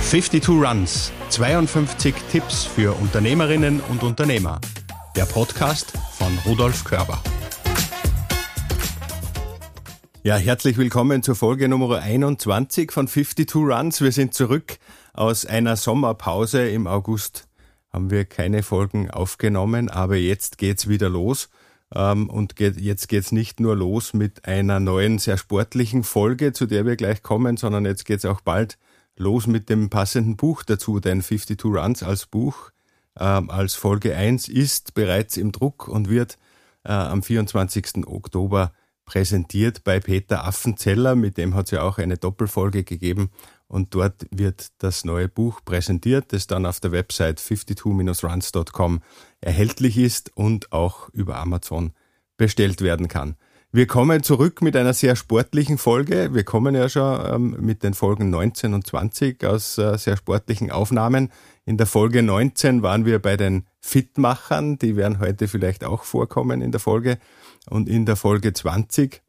52 Runs, 52 Tipps für Unternehmerinnen und Unternehmer. Der Podcast von Rudolf Körber. Ja, herzlich willkommen zur Folge Nummer 21 von 52 Runs. Wir sind zurück aus einer Sommerpause. Im August haben wir keine Folgen aufgenommen, aber jetzt geht's wieder los. Jetzt geht's nicht nur los mit einer neuen, sehr sportlichen Folge, zu der wir gleich kommen, sondern jetzt geht's auch bald los mit dem passenden Buch dazu, denn 52 Runs als Buch, als Folge 1 ist bereits im Druck und wird am 24. Oktober präsentiert bei Peter Affenzeller, mit dem hat es ja auch eine Doppelfolge gegeben und dort wird das neue Buch präsentiert, das dann auf der Website 52-runs.com erhältlich ist und auch über Amazon bestellt werden kann. Wir kommen zurück mit einer sehr sportlichen Folge. Wir kommen ja schon mit den Folgen 19 und 20 aus sehr sportlichen Aufnahmen. In der Folge 19 waren wir bei den Fitmachern, die werden heute vielleicht auch vorkommen in der Folge. Und in der Folge 20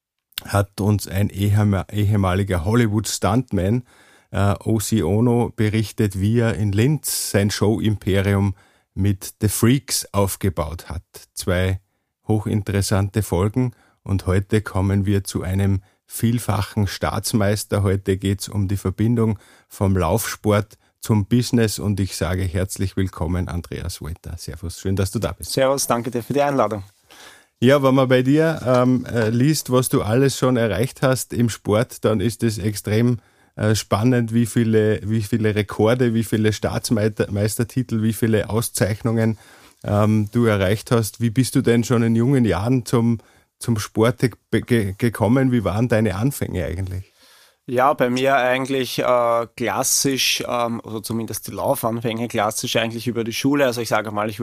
hat uns ein ehemaliger Hollywood-Stuntman, O.C. Ono, berichtet, wie er in Linz sein Show-Imperium mit The Freaks aufgebaut hat. 2 hochinteressante Folgen. Und heute kommen wir zu einem vielfachen Staatsmeister. Heute geht's um die Verbindung vom Laufsport zum Business und ich sage herzlich willkommen, Andreas Wolter. Servus, schön, dass du da bist. Servus, danke dir für die Einladung. Ja, wenn man bei dir liest, was du alles schon erreicht hast im Sport, dann ist es extrem spannend, wie viele Rekorde, wie viele Staatsmeistertitel, wie viele Auszeichnungen du erreicht hast. Wie bist du denn schon in jungen Jahren zum Sport gekommen? Wie waren deine Anfänge eigentlich? Ja, bei mir eigentlich klassisch, oder zumindest die Laufanfänge klassisch eigentlich über die Schule. Also ich sage mal, ich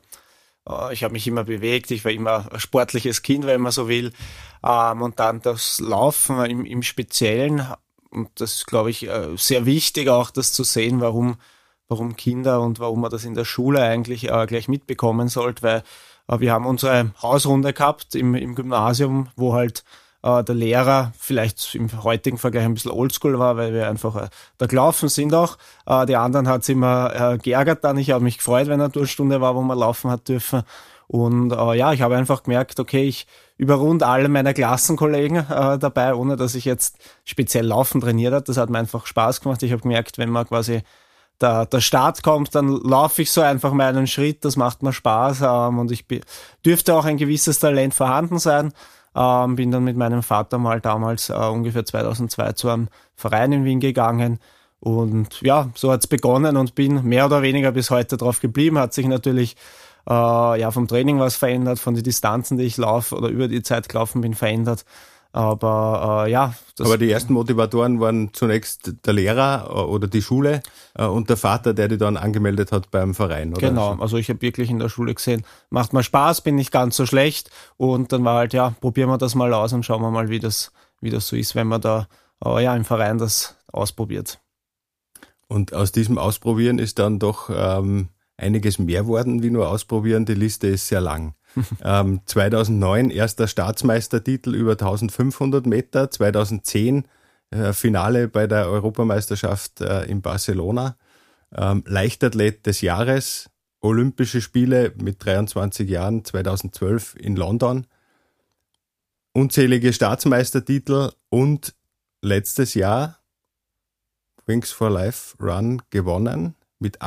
habe mich immer bewegt, ich war immer ein sportliches Kind, wenn man so will. Und dann das Laufen im Speziellen, und das ist, glaube ich, sehr wichtig auch, das zu sehen, warum Kinder und warum man das in der Schule eigentlich gleich mitbekommen sollte, weil wir haben unsere Hausrunde gehabt im Gymnasium, wo halt der Lehrer vielleicht im heutigen Vergleich ein bisschen oldschool war, weil wir einfach da gelaufen sind auch. Die anderen hat es immer geärgert dann. Ich habe mich gefreut, wenn eine Durchstunde war, wo man laufen hat dürfen. Und ich habe einfach gemerkt, okay, ich überrunde alle meine Klassenkollegen dabei, ohne dass ich jetzt speziell Laufen trainiert habe. Das hat mir einfach Spaß gemacht. Ich habe gemerkt, wenn man quasi der Start kommt, dann laufe ich so einfach meinen Schritt, das macht mir Spaß und ich dürfte auch ein gewisses Talent vorhanden sein. Bin dann mit meinem Vater mal damals ungefähr 2002 zu einem Verein in Wien gegangen und ja, so hat's begonnen und bin mehr oder weniger bis heute drauf geblieben. Hat sich natürlich vom Training was verändert, von den Distanzen, die ich laufe oder über die Zeit gelaufen bin, verändert. Aber Aber die ersten Motivatoren waren zunächst der Lehrer oder die Schule und der Vater, der dich dann angemeldet hat beim Verein, oder? Genau, also ich habe wirklich in der Schule gesehen, macht mal Spaß, bin nicht ganz so schlecht und dann war halt, probieren wir das mal aus und schauen wir mal, wie das so ist, wenn man da im Verein das ausprobiert. Und aus diesem Ausprobieren ist dann doch einiges mehr worden, wie nur ausprobieren, die Liste ist sehr lang. 2009 erster Staatsmeistertitel über 1500 Meter, 2010 Finale bei der Europameisterschaft in Barcelona, Leichtathlet des Jahres, Olympische Spiele mit 23 Jahren, 2012 in London, unzählige Staatsmeistertitel und letztes Jahr Wings for Life Run gewonnen mit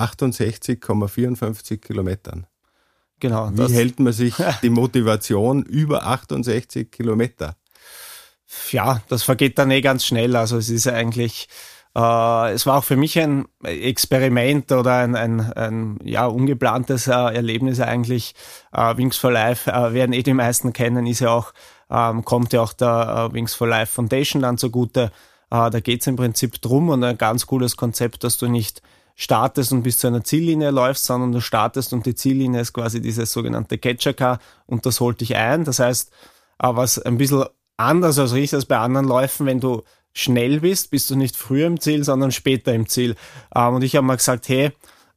68,54 Kilometern. Genau. Wie hält man sich die Motivation über 68 Kilometer? Ja, das vergeht dann ganz schnell. Also es ist eigentlich, es war auch für mich ein Experiment oder ein ungeplantes Erlebnis eigentlich. Wings for Life werden die meisten kennen, ist ja auch, kommt ja auch der Wings for Life Foundation dann zugute. Da geht's im Prinzip drum und ein ganz cooles Konzept, dass du nicht startest und bis zu einer Ziellinie läufst, sondern du startest und die Ziellinie ist quasi dieses sogenannte Catcher-Car und das holt dich ein. Das heißt, was ein bisschen anders als bei anderen Läufen, wenn du schnell bist du nicht früher im Ziel, sondern später im Ziel. Und ich habe mal gesagt,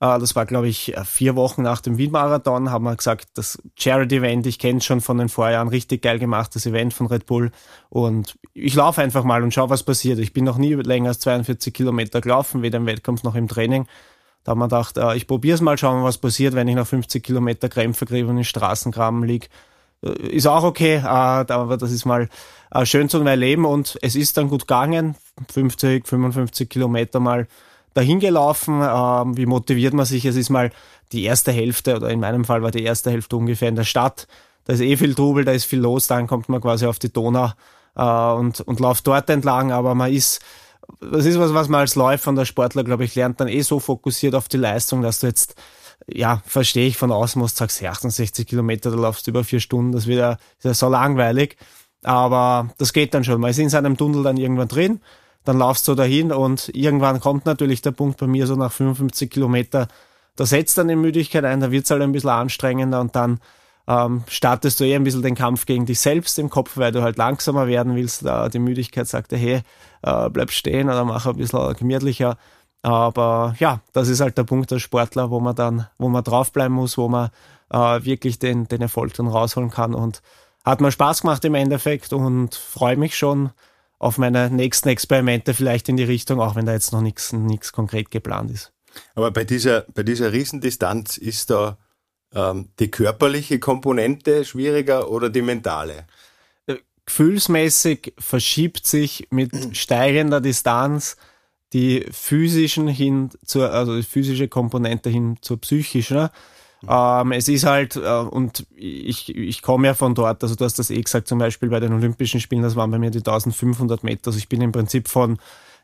Das war, glaube ich, 4 Wochen nach dem Wien-Marathon, haben wir gesagt, das Charity-Event, ich kenne es schon von den Vorjahren, richtig geil gemacht, das Event von Red Bull. Und ich laufe einfach mal und schaue, was passiert. Ich bin noch nie länger als 42 Kilometer gelaufen, weder im Wettkampf noch im Training. Da haben wir gedacht, ich probiere es mal, schauen, was passiert, wenn ich nach 50 Kilometer Krämpfe kriege und in Straßengraben liege. Ist auch okay, aber das ist mal schön zu erleben und es ist dann gut gegangen, 50, 55 Kilometer mal dahin gelaufen. Wie motiviert man sich? Es ist mal die erste Hälfte, oder in meinem Fall war die erste Hälfte ungefähr in der Stadt. Da ist viel Trubel, da ist viel los, dann kommt man quasi auf die Donau und läuft dort entlang, aber das ist was man als Läufer und als Sportler, glaube ich, lernt dann so fokussiert auf die Leistung, dass du jetzt, verstehe ich von außen, musst sagst, 68 Kilometer, da laufst du über 4 Stunden, das ist ja so langweilig, aber das geht dann schon. Man ist in seinem Tunnel dann irgendwann drin, dann laufst du dahin und irgendwann kommt natürlich der Punkt bei mir so nach 55 Kilometer, da setzt dann die Müdigkeit ein, da wird's halt ein bisschen anstrengender und dann startest du ein bisschen den Kampf gegen dich selbst im Kopf, weil du halt langsamer werden willst. Die Müdigkeit sagt dir, hey, bleib stehen oder mach ein bisschen gemütlicher. Aber das ist halt der Punkt als Sportler, wo man draufbleiben muss, wo man wirklich den Erfolg dann rausholen kann. Und hat mir Spaß gemacht im Endeffekt und freue mich schon auf meine nächsten Experimente vielleicht in die Richtung, auch wenn da jetzt noch nichts konkret geplant ist. Aber bei dieser Riesendistanz ist da die körperliche Komponente schwieriger oder die mentale? Gefühlsmäßig verschiebt sich mit steigender Distanz die physische Komponente hin zur psychischen. Es ist halt, und ich komme ja von dort, also du hast das gesagt, zum Beispiel bei den Olympischen Spielen, das waren bei mir die 1500 Meter, also ich bin im Prinzip von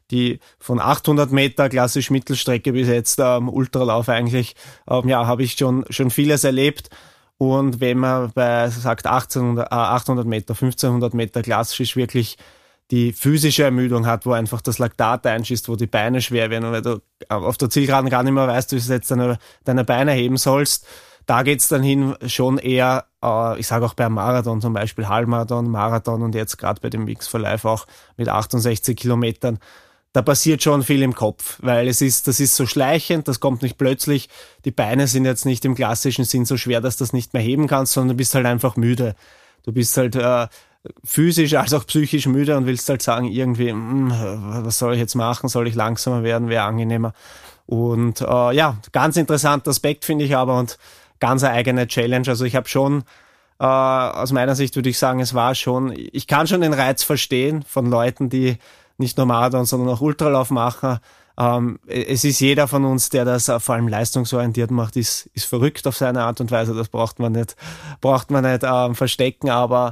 800 Meter klassisch Mittelstrecke bis jetzt Ultralauf eigentlich, habe ich schon vieles erlebt. Und wenn man sagt 800 Meter, 1500 Meter klassisch wirklich die physische Ermüdung hat, wo einfach das Laktat einschießt, wo die Beine schwer werden und weil du auf der Zielgeraden gar nicht mehr weißt, wie du jetzt deine Beine heben sollst, da geht's dann hin schon eher, ich sage auch beim Marathon zum Beispiel, Halbmarathon, Marathon und jetzt gerade bei dem Wings for Life auch mit 68 Kilometern, da passiert schon viel im Kopf, weil das ist so schleichend, das kommt nicht plötzlich, die Beine sind jetzt nicht im klassischen Sinn so schwer, dass du das nicht mehr heben kannst, sondern du bist halt einfach müde. Du bist halt physisch als auch psychisch müde und willst halt sagen, irgendwie, was soll ich jetzt machen, soll ich langsamer werden, wäre angenehmer. Und ganz interessanter Aspekt finde ich aber und ganz eine eigene Challenge. Also ich habe schon, aus meiner Sicht würde ich sagen, ich kann schon den Reiz verstehen von Leuten, die nicht nur Marathon, sondern auch Ultralauf machen. Es ist jeder von uns, der das vor allem leistungsorientiert macht, ist verrückt auf seine Art und Weise. Das braucht man nicht verstecken. Aber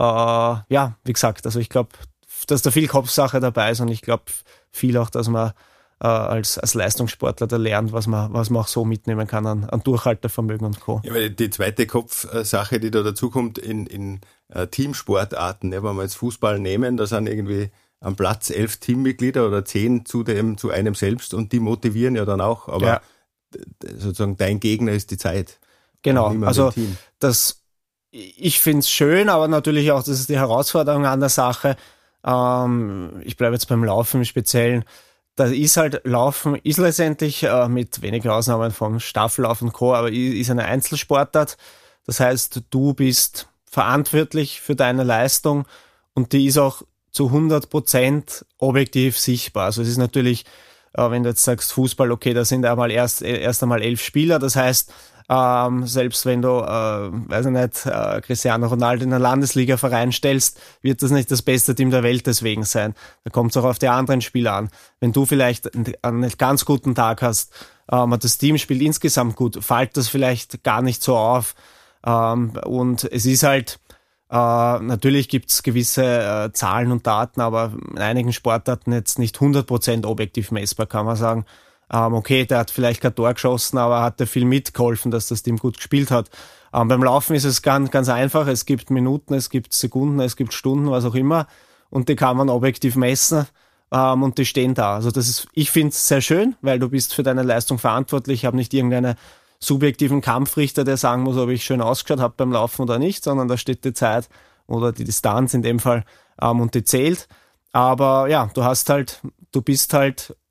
wie gesagt, also ich glaube, dass da viel Kopfsache dabei ist und ich glaube viel auch, dass man als Leistungssportler da lernt, was man auch so mitnehmen kann an Durchhaltevermögen und Co. Ja, weil die zweite Kopfsache, die da dazukommt in Teamsportarten, wenn wir jetzt Fußball nehmen, da sind irgendwie am Platz 11 Teammitglieder oder 10 zu einem selbst und die motivieren ja dann auch, aber sozusagen dein Gegner ist die Zeit. Genau, also ich find's schön, aber natürlich auch, das ist die Herausforderung an der Sache. Ich bleibe jetzt beim Laufen im Speziellen. Laufen ist letztendlich mit wenigen Ausnahmen vom Staffellauf und Co., aber ist eine Einzelsportart. Das heißt, du bist verantwortlich für deine Leistung und die ist auch zu 100% objektiv sichtbar. Also es ist natürlich, wenn du jetzt sagst Fußball, okay, da sind erst einmal 11 Spieler, das heißt, selbst wenn du, Cristiano Ronaldo in einen Landesliga-Verein stellst, wird das nicht das beste Team der Welt deswegen sein. Da kommt es auch auf die anderen Spieler an. Wenn du vielleicht einen ganz guten Tag hast, das Team spielt insgesamt gut, fällt das vielleicht gar nicht so auf. Und es ist halt, natürlich gibt's gewisse Zahlen und Daten, aber in einigen Sportarten jetzt nicht 100% objektiv messbar, kann man sagen. Okay, der hat vielleicht kein Tor geschossen, aber hat er viel mitgeholfen, dass das Team gut gespielt hat. Beim Laufen ist es ganz, ganz einfach. Es gibt Minuten, es gibt Sekunden, es gibt Stunden, was auch immer. Und die kann man objektiv messen. Und die stehen da. Also ich finde es sehr schön, weil du bist für deine Leistung verantwortlich. Ich habe nicht irgendeinen subjektiven Kampfrichter, der sagen muss, ob ich schön ausgeschaut habe beim Laufen oder nicht, sondern da steht die Zeit oder die Distanz in dem Fall und die zählt. Aber ja, du bist halt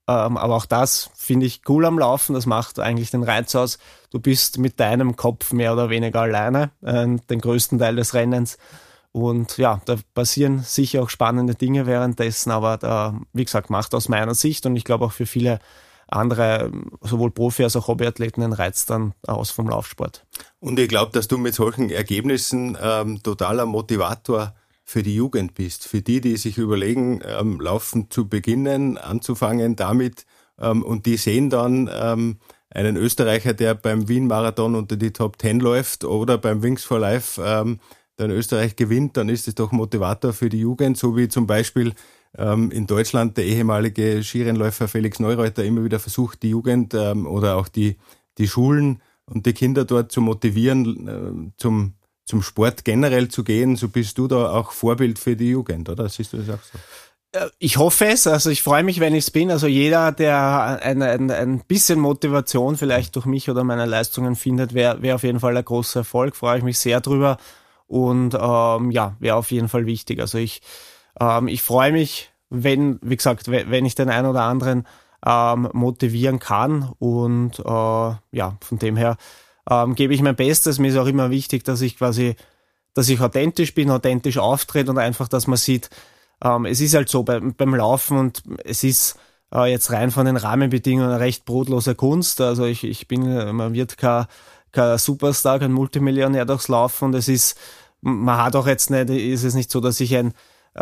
aber auch das finde ich cool am Laufen, das macht eigentlich den Reiz aus. Du bist mit deinem Kopf mehr oder weniger alleine, den größten Teil des Rennens. Und ja, da passieren sicher auch spannende Dinge währenddessen, aber da, wie gesagt, macht aus meiner Sicht und ich glaube auch für viele andere, sowohl Profi- als auch Hobbyathleten, den Reiz dann aus vom Laufsport. Und ich glaube, dass du mit solchen Ergebnissen totaler Motivator für die Jugend bist. Für die sich überlegen, Laufen zu beginnen, anzufangen damit und die sehen dann einen Österreicher, der beim Wien-Marathon unter die Top 10 läuft oder beim Wings for Life der in Österreich gewinnt, dann ist es doch Motivator für die Jugend, so wie zum Beispiel in Deutschland der ehemalige Skirennläufer Felix Neureuter immer wieder versucht, die Jugend oder auch die Schulen und die Kinder dort zu motivieren, zum Sport generell zu gehen. So bist du da auch Vorbild für die Jugend, oder? Siehst du das auch so? Ich hoffe es, also ich freue mich, wenn ich es bin. Also jeder, der ein bisschen Motivation vielleicht durch mich oder meine Leistungen findet, wäre auf jeden Fall ein großer Erfolg, freue ich mich sehr drüber. Und wäre auf jeden Fall wichtig. Also ich freue mich, wenn ich den einen oder anderen motivieren kann. Und von dem her gebe ich mein Bestes. Mir ist auch immer wichtig, dass ich authentisch bin, authentisch auftrete und einfach, dass man sieht, es ist halt so beim Laufen und es ist jetzt rein von den Rahmenbedingungen eine recht brotlose Kunst. Also man wird kein Superstar, kein Multimillionär durchs Laufen und man hat auch jetzt nicht, ist es nicht so, dass ich ein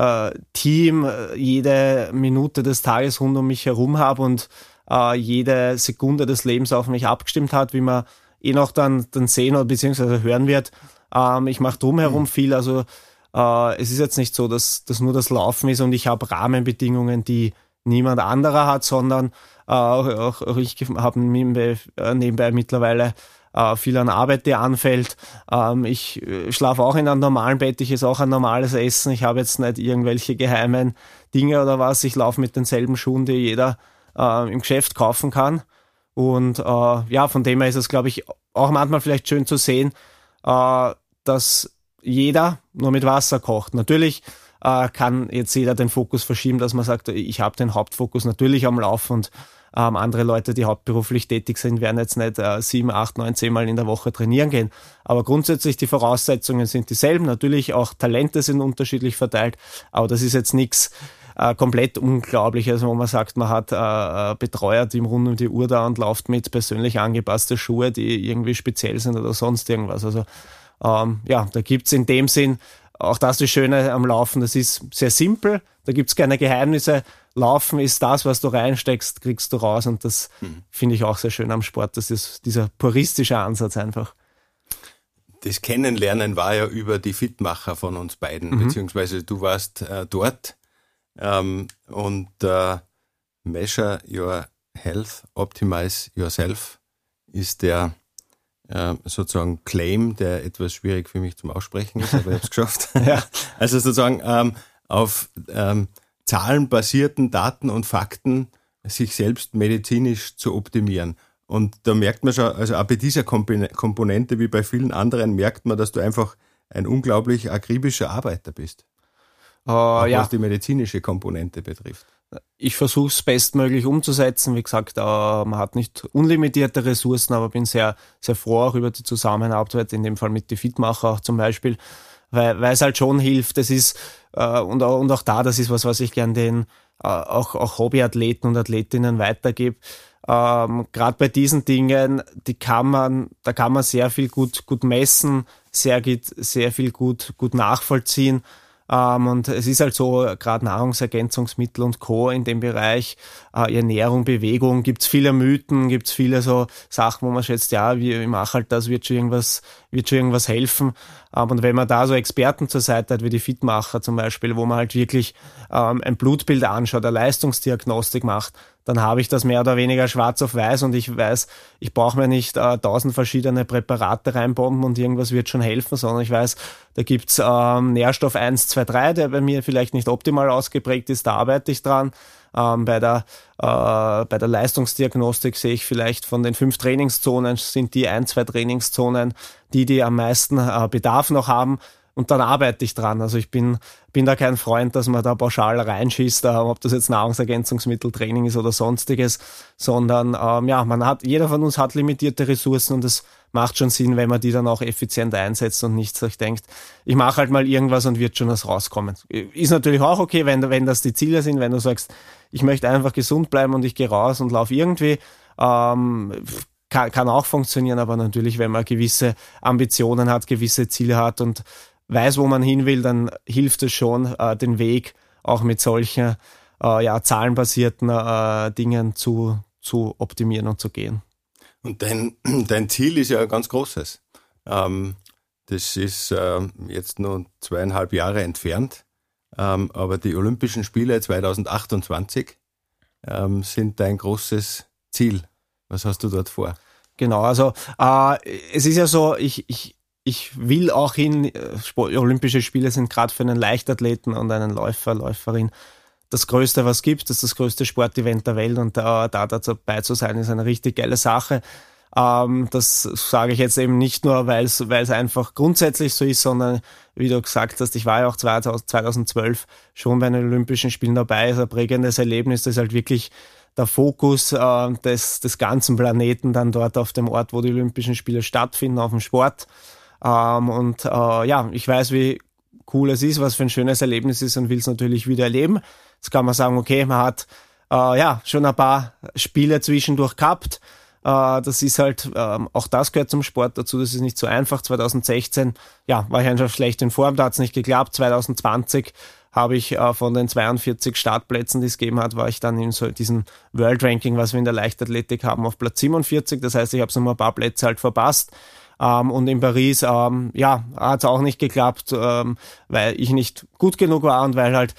Team jede Minute des Tages rund um mich herum habe und jede Sekunde des Lebens auf mich abgestimmt hat, wie man noch dann sehen oder beziehungsweise hören wird. Ich mache drumherum viel, also es ist jetzt nicht so, dass das nur das Laufen ist und ich habe Rahmenbedingungen, die niemand anderer hat, sondern auch ich habe nebenbei mittlerweile viel an Arbeit, die anfällt. Ich schlafe auch in einem normalen Bett, ich esse auch ein normales Essen. Ich habe jetzt nicht irgendwelche geheimen Dinge oder was. Ich laufe mit denselben Schuhen, die jeder im Geschäft kaufen kann. Und von dem her ist es, glaube ich, auch manchmal vielleicht schön zu sehen, dass jeder nur mit Wasser kocht. Natürlich kann jetzt jeder den Fokus verschieben, dass man sagt, ich habe den Hauptfokus natürlich am Laufen und andere Leute, die hauptberuflich tätig sind, werden jetzt nicht 7, 8, 9, 10 Mal in der Woche trainieren gehen. Aber grundsätzlich die Voraussetzungen sind dieselben. Natürlich auch Talente sind unterschiedlich verteilt, aber das ist jetzt nichts komplett Unglaubliches, wo man sagt, man hat Betreuer, die rund um die Uhr da und läuft mit persönlich angepasste Schuhe, die irgendwie speziell sind oder sonst irgendwas. Also da gibt's in dem Sinn auch das Schöne am Laufen, das ist sehr simpel, da gibt's keine Geheimnisse. Laufen ist das, was du reinsteckst, kriegst du raus und das finde ich auch sehr schön am Sport. Das ist dieser puristische Ansatz einfach. Das Kennenlernen war ja über die Fitmacher von uns beiden, beziehungsweise du warst dort und Measure Your Health, Optimize Yourself ist der sozusagen Claim, der etwas schwierig für mich zum Aussprechen ist, aber ich habe es geschafft. Ja. Also sozusagen auf zahlenbasierten Daten und Fakten sich selbst medizinisch zu optimieren. Und da merkt man schon, also auch bei dieser Komponente wie bei vielen anderen merkt man, dass du einfach ein unglaublich akribischer Arbeiter bist. Was die medizinische Komponente betrifft. Ich versuche es bestmöglich umzusetzen. Wie gesagt, man hat nicht unlimitierte Ressourcen, aber bin sehr, sehr froh auch über die Zusammenarbeit, in dem Fall mit die Fitmacher auch zum Beispiel, weil es halt schon hilft. Das ist, und auch da, das ist was ich gern den auch Hobbyathleten und Athletinnen weitergebe. Gerade bei diesen Dingen, da kann man sehr viel gut messen, sehr viel gut nachvollziehen. Und es ist halt so, gerade Nahrungsergänzungsmittel und Co. in dem Bereich, Ernährung, Bewegung, gibt's viele Mythen, gibt's viele so Sachen, wo man schätzt, ich mache halt das, wird schon irgendwas helfen. Und wenn man da so Experten zur Seite hat, wie die Fitmacher zum Beispiel, wo man halt wirklich ein Blutbild anschaut, eine Leistungsdiagnostik macht, dann habe ich das mehr oder weniger schwarz auf weiß und ich weiß, ich brauche mir nicht 1000 verschiedene Präparate reinbomben und irgendwas wird schon helfen, sondern ich weiß, da gibt's Nährstoff 1, 2, 3, der bei mir vielleicht nicht optimal ausgeprägt ist, da arbeite ich dran. Bei der Leistungsdiagnostik sehe ich vielleicht von den 5 Trainingszonen sind die 1, 2 Trainingszonen, die am meisten Bedarf noch haben. und dann arbeite ich dran. Also ich bin da kein Freund, dass man da pauschal reinschießt, ob das jetzt Nahrungsergänzungsmittel, Training ist oder sonstiges, sondern jeder von uns hat limitierte Ressourcen und es macht schon Sinn, wenn man die dann auch effizient einsetzt und nicht sich denkt, ich mache halt mal irgendwas und wird schon was rauskommen. Ist natürlich auch okay, wenn das die Ziele sind, wenn du sagst, ich möchte einfach gesund bleiben und ich gehe raus und laufe irgendwie, kann auch funktionieren, aber natürlich, wenn man gewisse Ambitionen hat, gewisse Ziele hat und weiß, wo man hin will, dann hilft es schon, den Weg auch mit solchen zahlenbasierten Dingen zu optimieren und zu gehen. Und dein Ziel ist ja ein ganz großes. Das ist jetzt nur 2,5 Jahre entfernt, aber die Olympischen Spiele 2028 sind dein großes Ziel. Was hast du dort vor? Genau, also es ist ja so, ich will auch hin, Olympische Spiele sind gerade für einen Leichtathleten und einen Läufer, Läuferin das Größte, was es gibt, das ist das größte Sportevent der Welt und da dabei zu sein, ist eine richtig geile Sache. Das sage ich jetzt eben nicht nur, weil es einfach grundsätzlich so ist, sondern wie du gesagt hast, ich war ja auch 2012 schon bei den Olympischen Spielen dabei, ist ein prägendes Erlebnis, das ist halt wirklich der Fokus des ganzen Planeten dann dort auf dem Ort, wo die Olympischen Spiele stattfinden, auf dem Sport. Ich weiß, wie cool es ist, was für ein schönes Erlebnis ist und will es natürlich wieder erleben. Jetzt kann man sagen, okay, man hat schon ein paar Spiele zwischendurch gehabt. Das ist halt, auch das gehört zum Sport dazu, das ist nicht so einfach. 2016, war ich einfach schlecht in Form, da hat es nicht geklappt. 2020 habe ich von den 42 Startplätzen, die es gegeben hat, war ich dann in so diesem World Ranking, was wir in der Leichtathletik haben, auf Platz 47. Das heißt, ich habe so mal ein paar Plätze halt verpasst. Und in Paris, hat es auch nicht geklappt, weil ich nicht gut genug war und weil halt,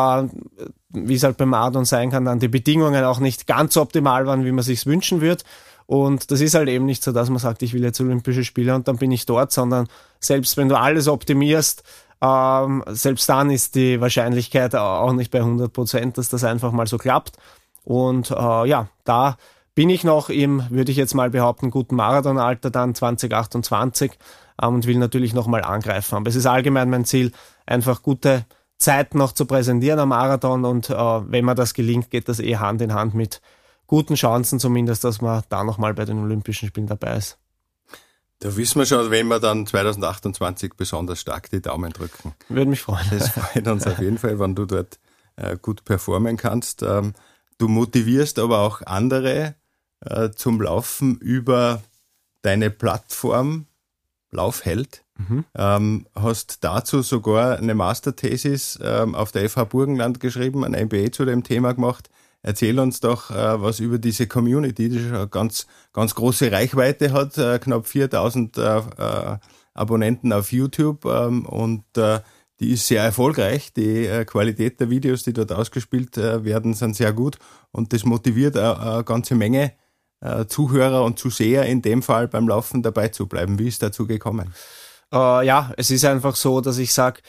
wie es halt beim Marathon sein kann, dann die Bedingungen auch nicht ganz so optimal waren, wie man sich's wünschen würde. Und das ist halt eben nicht so, dass man sagt, ich will jetzt Olympische Spiele und dann bin ich dort, sondern selbst wenn du alles optimierst, selbst dann ist die Wahrscheinlichkeit auch nicht bei 100%, dass das einfach mal so klappt. Und da bin ich noch im, würde ich jetzt mal behaupten, guten Marathonalter dann 2028 und will natürlich nochmal angreifen. Aber es ist allgemein mein Ziel, einfach gute Zeiten noch zu präsentieren am Marathon und wenn mir das gelingt, geht das Hand in Hand mit guten Chancen zumindest, dass man da nochmal bei den Olympischen Spielen dabei ist. Da wissen wir schon, wenn wir dann 2028 besonders stark die Daumen drücken. Würde mich freuen. Das freut uns auf jeden Fall, wenn du dort gut performen kannst. Du motivierst aber auch andere zum Laufen über deine Plattform Laufheld. Hast dazu sogar eine Masterthesis auf der FH Burgenland geschrieben, ein MBA zu dem Thema gemacht. Erzähl uns doch was über diese Community, die schon eine ganz, ganz große Reichweite hat, knapp 4000 Abonnenten auf YouTube und die ist sehr erfolgreich. Die Qualität der Videos, die dort ausgespielt werden, sind sehr gut und das motiviert eine ganze Menge Zuhörer und Zuseher in dem Fall beim Laufen dabei zu bleiben. Wie ist dazu gekommen? Es ist einfach so, dass ich sage,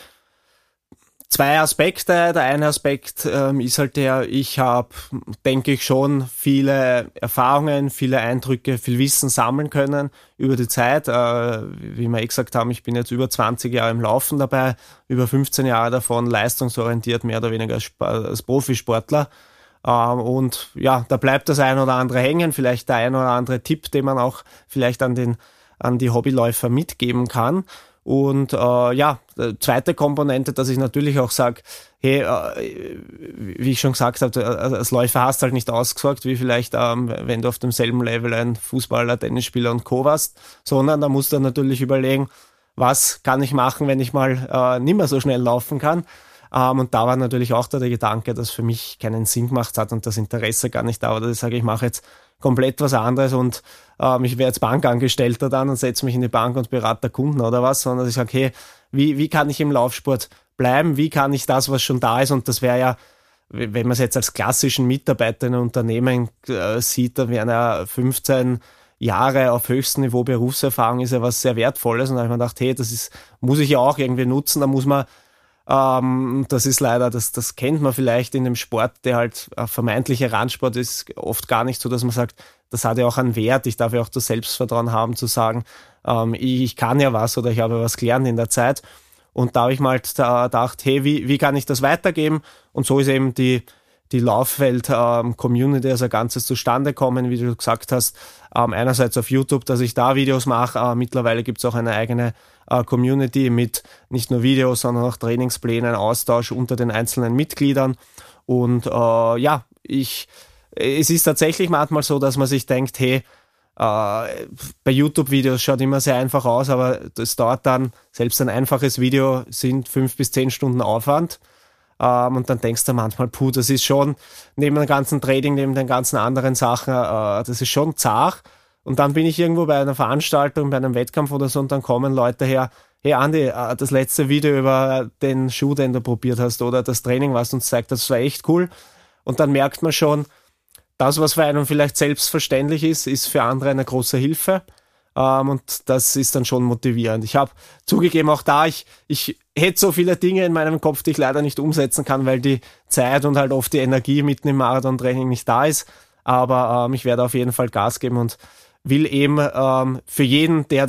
zwei Aspekte. Der eine Aspekt ist halt ich habe, denke ich, schon viele Erfahrungen, viele Eindrücke, viel Wissen sammeln können über die Zeit. Wie wir gesagt haben, ich bin jetzt über 20 Jahre im Laufen dabei, über 15 Jahre davon leistungsorientiert, mehr oder weniger als Profisportler. Da bleibt das ein oder andere hängen, vielleicht der ein oder andere Tipp, den man auch vielleicht an die Hobbyläufer mitgeben kann. Und zweite Komponente, dass ich natürlich auch sage, hey, wie ich schon gesagt habe, als Läufer hast du halt nicht ausgesorgt, wie vielleicht, wenn du auf demselben Level ein Fußballer, Tennisspieler und Co. warst, sondern da musst du natürlich überlegen, was kann ich machen, wenn ich mal nicht mehr so schnell laufen kann. Und da war natürlich auch der Gedanke, dass für mich keinen Sinn gemacht hat und das Interesse gar nicht da war, dass ich sage, ich mache jetzt komplett was anderes und ich wäre jetzt Bankangestellter dann und setze mich in die Bank und berate Kunden oder was, sondern ich sage, hey, wie kann ich im Laufsport bleiben, wie kann ich das, was schon da ist, und das wäre ja, wenn man es jetzt als klassischen Mitarbeiter in einem Unternehmen sieht, dann wären ja 15 Jahre auf höchstem Niveau Berufserfahrung, ist ja was sehr Wertvolles, und da habe ich mir gedacht, hey, muss ich ja auch irgendwie nutzen, da muss man das ist leider, das kennt man vielleicht in dem Sport, der halt ein vermeintlicher Randsport ist, oft gar nicht so, dass man sagt, das hat ja auch einen Wert, ich darf ja auch das Selbstvertrauen haben zu sagen, ich kann ja was oder ich habe was gelernt in der Zeit. Und da habe ich mal gedacht, hey, wie kann ich das weitergeben? Und so ist eben die Lauffeld-Community als ein Ganzes zustande kommen, wie du gesagt hast. Einerseits auf YouTube, dass ich da Videos mache. Mittlerweile gibt es auch eine eigene Community mit nicht nur Videos, sondern auch Trainingsplänen, Austausch unter den einzelnen Mitgliedern. Und es ist tatsächlich manchmal so, dass man sich denkt, hey, bei YouTube-Videos schaut immer sehr einfach aus, aber das dauert dann, selbst ein einfaches Video sind 5 bis 10 Stunden Aufwand. Und dann denkst du manchmal, das ist schon neben dem ganzen Trading, neben den ganzen anderen Sachen, das ist schon zart. Und dann bin ich irgendwo bei einer Veranstaltung, bei einem Wettkampf oder so und dann kommen Leute her, hey Andi, das letzte Video über den Schuh, den du probiert hast oder das Training, was uns zeigt, das war echt cool. Und dann merkt man schon, das, was für einen vielleicht selbstverständlich ist für andere eine große Hilfe. Und das ist dann schon motivierend. Ich habe zugegeben, auch da, ich hätte so viele Dinge in meinem Kopf, die ich leider nicht umsetzen kann, weil die Zeit und halt oft die Energie mitten im Marathontraining nicht da ist. Aber ich werde auf jeden Fall Gas geben und will eben für jeden, der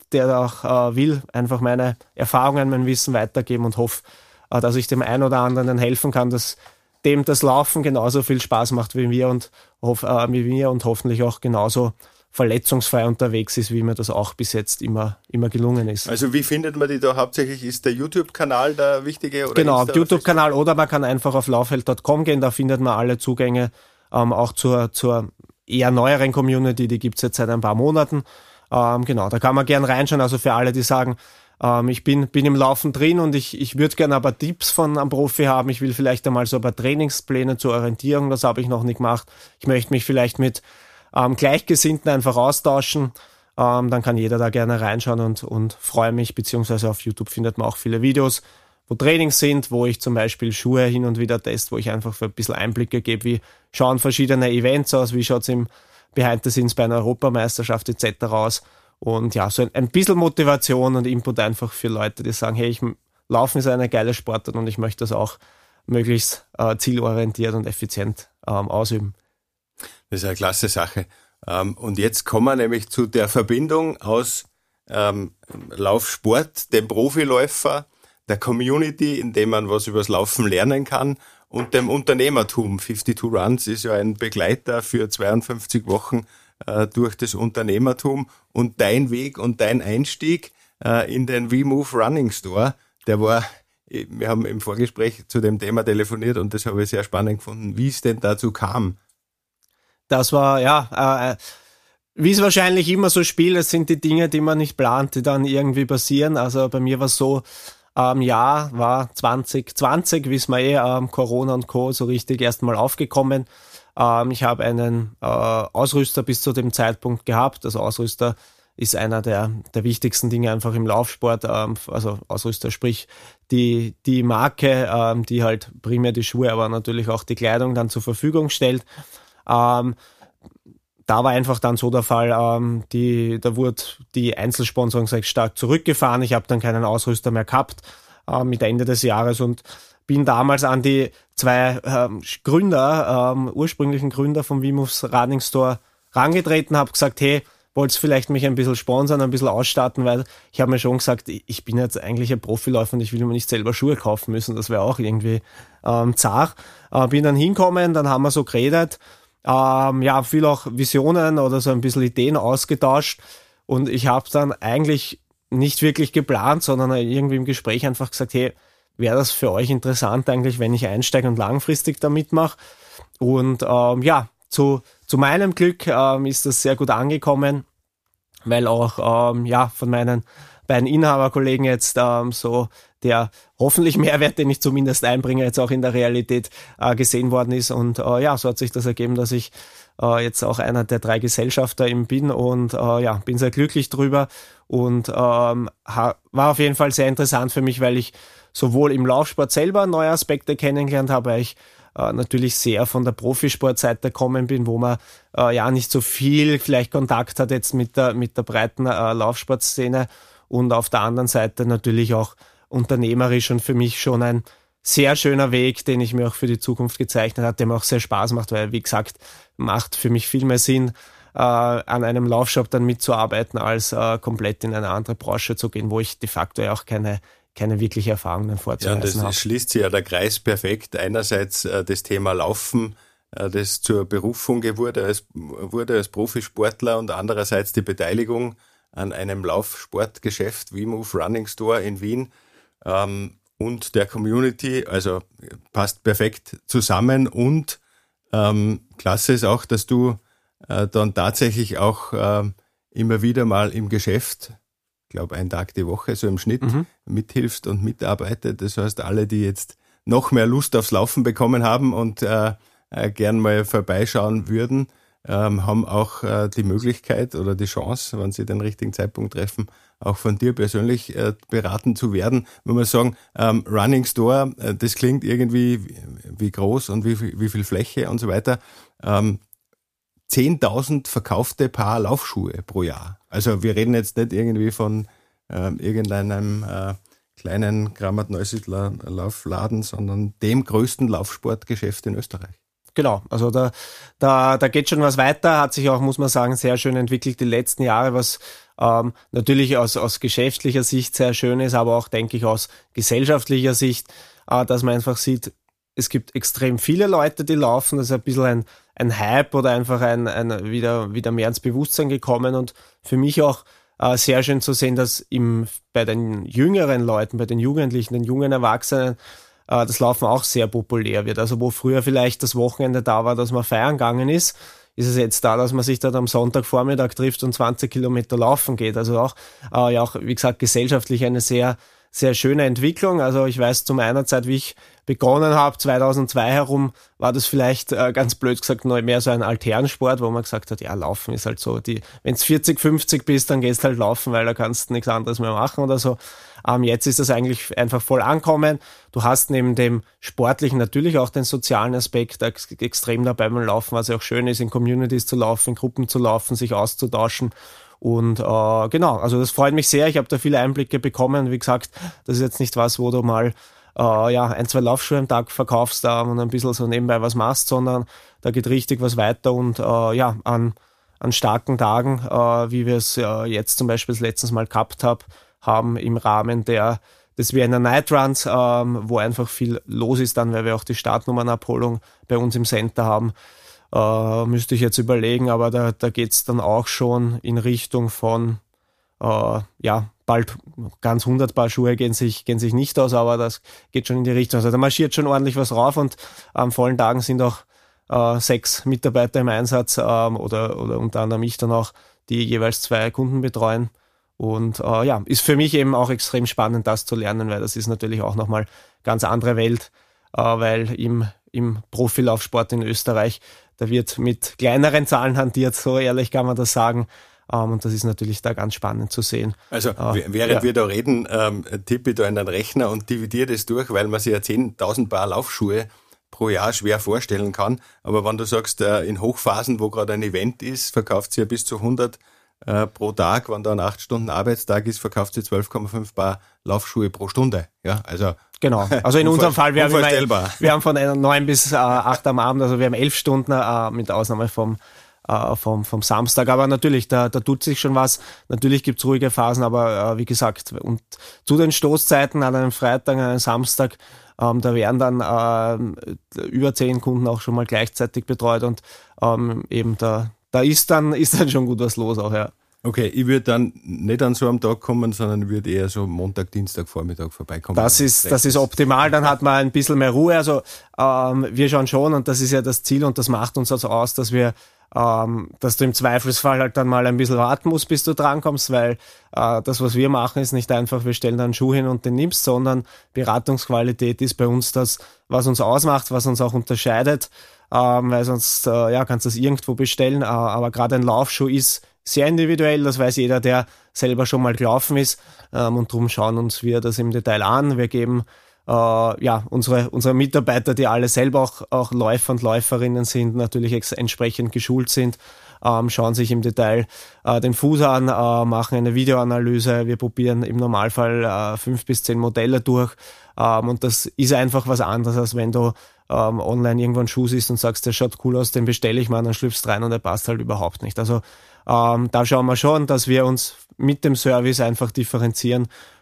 auch will, einfach meine Erfahrungen, mein Wissen weitergeben und hoffe, dass ich dem einen oder anderen helfen kann, dass dem das Laufen genauso viel Spaß macht wie mir und hoffentlich auch genauso verletzungsfrei unterwegs ist, wie mir das auch bis jetzt immer gelungen ist. Also wie findet man die da hauptsächlich? Ist der YouTube-Kanal der wichtige? Oder genau, YouTube-Kanal oder man kann einfach auf laufheld.com gehen, da findet man alle Zugänge, auch zur eher neueren Community, die gibt's jetzt seit ein paar Monaten. Genau, da kann man gern reinschauen, also für alle, die sagen, ich bin im Laufen drin und ich würde gerne aber Tipps von einem Profi haben, ich will vielleicht einmal so ein paar Trainingspläne zur Orientierung, das habe ich noch nicht gemacht, ich möchte mich vielleicht mit Gleichgesinnten einfach austauschen, dann kann jeder da gerne reinschauen und freue mich, beziehungsweise auf YouTube findet man auch viele Videos, wo Trainings sind, wo ich zum Beispiel Schuhe hin und wieder teste, wo ich einfach für ein bisschen Einblicke gebe, wie schauen verschiedene Events aus, wie schaut's im Behind the Scenes bei einer Europameisterschaft etc. aus und ja, so ein bisschen Motivation und Input einfach für Leute, die sagen, hey, Laufen ist eine geile Sportart und ich möchte das auch möglichst zielorientiert und effizient ausüben. Das ist eine klasse Sache. Und jetzt kommen wir nämlich zu der Verbindung aus Laufsport, dem Profiläufer, der Community, in dem man was übers Laufen lernen kann und dem Unternehmertum. 52 Runs ist ja ein Begleiter für 52 Wochen durch das Unternehmertum und dein Weg und dein Einstieg in den WeMove Running Store, der war, wir haben im Vorgespräch zu dem Thema telefoniert und das habe ich sehr spannend gefunden, wie es denn dazu kam. Das war, wie es wahrscheinlich immer so spielt, das sind die Dinge, die man nicht plant, die dann irgendwie passieren. Also bei mir war es so, Jahr war 2020, wissen wir Corona und Co. so richtig erstmal aufgekommen. Ich habe einen Ausrüster bis zu dem Zeitpunkt gehabt. Also Ausrüster ist einer der wichtigsten Dinge einfach im Laufsport. Also Ausrüster, sprich die Marke, die halt primär die Schuhe, aber natürlich auch die Kleidung dann zur Verfügung stellt. Da war einfach dann so der Fall, da wurde die Einzelsponsorung sehr stark zurückgefahren. Ich habe dann keinen Ausrüster mehr gehabt mit Ende des Jahres und bin damals an die zwei ursprünglichen Gründer vom WeMove's Running Store rangetreten, habe gesagt, hey, wollt's vielleicht mich ein bisschen sponsern, ein bisschen ausstatten, weil ich habe mir schon gesagt, ich bin jetzt eigentlich ein Profiläufer und ich will mir nicht selber Schuhe kaufen müssen, das wäre auch irgendwie zart. Bin dann hinkommen, dann haben wir so geredet, viel auch Visionen oder so ein bisschen Ideen ausgetauscht und ich habe dann eigentlich nicht wirklich geplant, sondern irgendwie im Gespräch einfach gesagt, hey, wäre das für euch interessant eigentlich, wenn ich einsteige und langfristig da mitmache? Und zu meinem Glück ist das sehr gut angekommen, weil auch von meinen beiden Inhaberkollegen jetzt so der hoffentlich Mehrwert, den ich zumindest einbringe, jetzt auch in der Realität gesehen worden ist. Und so hat sich das ergeben, dass ich jetzt auch einer der 3 Gesellschafter eben bin und bin sehr glücklich drüber und war auf jeden Fall sehr interessant für mich, weil ich sowohl im Laufsport selber neue Aspekte kennengelernt habe, weil ich natürlich sehr von der Profisportseite gekommen bin, wo man nicht so viel vielleicht Kontakt hat jetzt mit der breiten Laufsportszene und auf der anderen Seite natürlich auch unternehmerisch und für mich schon ein sehr schöner Weg, den ich mir auch für die Zukunft gezeichnet habe, der mir auch sehr Spaß macht, weil, wie gesagt, macht für mich viel mehr Sinn, an einem Laufshop dann mitzuarbeiten, als komplett in eine andere Branche zu gehen, wo ich de facto ja auch keine keine wirkliche Erfahrung dann vorzuweisen habe. Das schließt sich ja der Kreis perfekt. Einerseits das Thema Laufen, das zur Berufung wurde als Profisportler, und andererseits die Beteiligung an einem Laufsportgeschäft wie Move Running Store in Wien und der Community, also passt perfekt zusammen. Und klasse ist auch, dass du dann tatsächlich auch immer wieder mal im Geschäft, ich glaube 1 Tag die Woche, so im Schnitt, mithilfst und mitarbeitet. Das heißt, alle, die jetzt noch mehr Lust aufs Laufen bekommen haben und gern mal vorbeischauen würden, haben auch die Möglichkeit oder die Chance, wenn sie den richtigen Zeitpunkt treffen, auch von dir persönlich beraten zu werden. Wenn wir sagen, Running Store, das klingt irgendwie wie groß und wie viel Fläche und so weiter. 10.000 verkaufte Paar Laufschuhe pro Jahr. Also wir reden jetzt nicht irgendwie von irgendeinem kleinen Kramat-Neusiedler Laufladen, sondern dem größten Laufsportgeschäft in Österreich. Genau, also da geht schon was weiter, hat sich auch, muss man sagen, sehr schön entwickelt die letzten Jahre, was natürlich aus geschäftlicher Sicht sehr schön ist, aber auch, denke ich, aus gesellschaftlicher Sicht, dass man einfach sieht, es gibt extrem viele Leute, die laufen, das ist ein bisschen ein Hype oder einfach wieder mehr ins Bewusstsein gekommen, und für mich auch sehr schön zu sehen, dass bei den jüngeren Leuten, bei den Jugendlichen, den jungen Erwachsenen, das Laufen auch sehr populär wird. Also wo früher vielleicht das Wochenende da war, dass man feiern gegangen ist es jetzt da, dass man sich dann am Sonntagvormittag trifft und 20 Kilometer laufen geht. Also auch, wie gesagt, gesellschaftlich eine sehr, sehr schöne Entwicklung. Also ich weiß, zu meiner Zeit, wie ich begonnen habe, 2002 herum, war das vielleicht ganz blöd gesagt noch mehr so ein Altherrensport, wo man gesagt hat, ja, Laufen ist halt so, wenn du 40, 50 bist, dann gehst halt laufen, weil da kannst du nichts anderes mehr machen oder so. Jetzt ist das eigentlich einfach voll ankommen. Du hast neben dem Sportlichen natürlich auch den sozialen Aspekt extrem dabei beim Laufen, was ja auch schön ist, in Communities zu laufen, in Gruppen zu laufen, sich auszutauschen. Und genau, also das freut mich sehr. Ich habe da viele Einblicke bekommen. Wie gesagt, das ist jetzt nicht was, wo du mal 1, 2 Laufschuhe am Tag verkaufst und ein bisschen so nebenbei was machst, sondern da geht richtig was weiter. Und an starken Tagen, wie wir es jetzt zum Beispiel letztens mal gehabt haben im Rahmen des Vienna Night Runs, wo einfach viel los ist dann, weil wir auch die Startnummernabholung bei uns im Center haben. Müsste ich jetzt überlegen, aber da geht's dann auch schon in Richtung von bald ganz 100 Paar Schuhe gehen sich nicht aus, aber das geht schon in die Richtung. Also da marschiert schon ordentlich was rauf, und an vollen Tagen sind auch 6 Mitarbeiter im Einsatz oder unter anderem ich dann auch, die jeweils 2 Kunden betreuen. Und ist für mich eben auch extrem spannend, das zu lernen, weil das ist natürlich auch nochmal ganz andere Welt, weil im Profilaufsport in Österreich, da wird mit kleineren Zahlen hantiert, so ehrlich kann man das sagen. Und das ist natürlich da ganz spannend zu sehen. Also während wir da reden, tippe ich da in den Rechner und dividiere das durch, weil man sich ja 10.000 Paar Laufschuhe pro Jahr schwer vorstellen kann. Aber wenn du sagst, in Hochphasen, wo gerade ein Event ist, verkauft sie ja bis zu 100 pro Tag. Wenn da ein 8-Stunden-Arbeitstag ist, verkauft sie 12,5 Paar Laufschuhe pro Stunde. Ja, also genau. Also in unserem Fall, wir haben von 9 bis 8 am Abend, also wir haben 11 Stunden, mit Ausnahme vom Samstag. Aber natürlich, da tut sich schon was. Natürlich gibt's ruhige Phasen, aber wie gesagt, und zu den Stoßzeiten an einem Freitag, an einem Samstag, da werden dann über 10 Kunden auch schon mal gleichzeitig betreut, und eben da ist dann schon gut was los auch, ja. Okay, ich würde dann nicht an so einem Tag kommen, sondern würde eher so Montag, Dienstag, Vormittag vorbeikommen. Das ist optimal, dann hat man ein bisschen mehr Ruhe. Also wir schauen schon, und das ist ja das Ziel, und das macht uns also aus, dass du im Zweifelsfall halt dann mal ein bisschen warten musst, bis du drankommst, weil das, was wir machen, ist nicht einfach, wir stellen da einen Schuh hin und den nimmst, sondern Beratungsqualität ist bei uns das, was uns ausmacht, was uns auch unterscheidet, weil sonst kannst du das irgendwo bestellen, aber gerade ein Laufschuh ist sehr individuell, das weiß jeder, der selber schon mal gelaufen ist, und darum schauen uns wir das im Detail an. Wir geben unsere Mitarbeiter, die alle selber auch Läufer und Läuferinnen sind, natürlich entsprechend geschult sind, schauen sich im Detail den Fuß an, machen eine Videoanalyse. Wir probieren im Normalfall 5 bis 10 Modelle durch, und das ist einfach was anderes, als wenn du online irgendwo einen Schuh siehst und sagst, der schaut cool aus, den bestelle ich mal, dann schlüpfst rein und der passt halt überhaupt nicht. Also da schauen wir schon, dass wir uns mit dem Service einfach differenzieren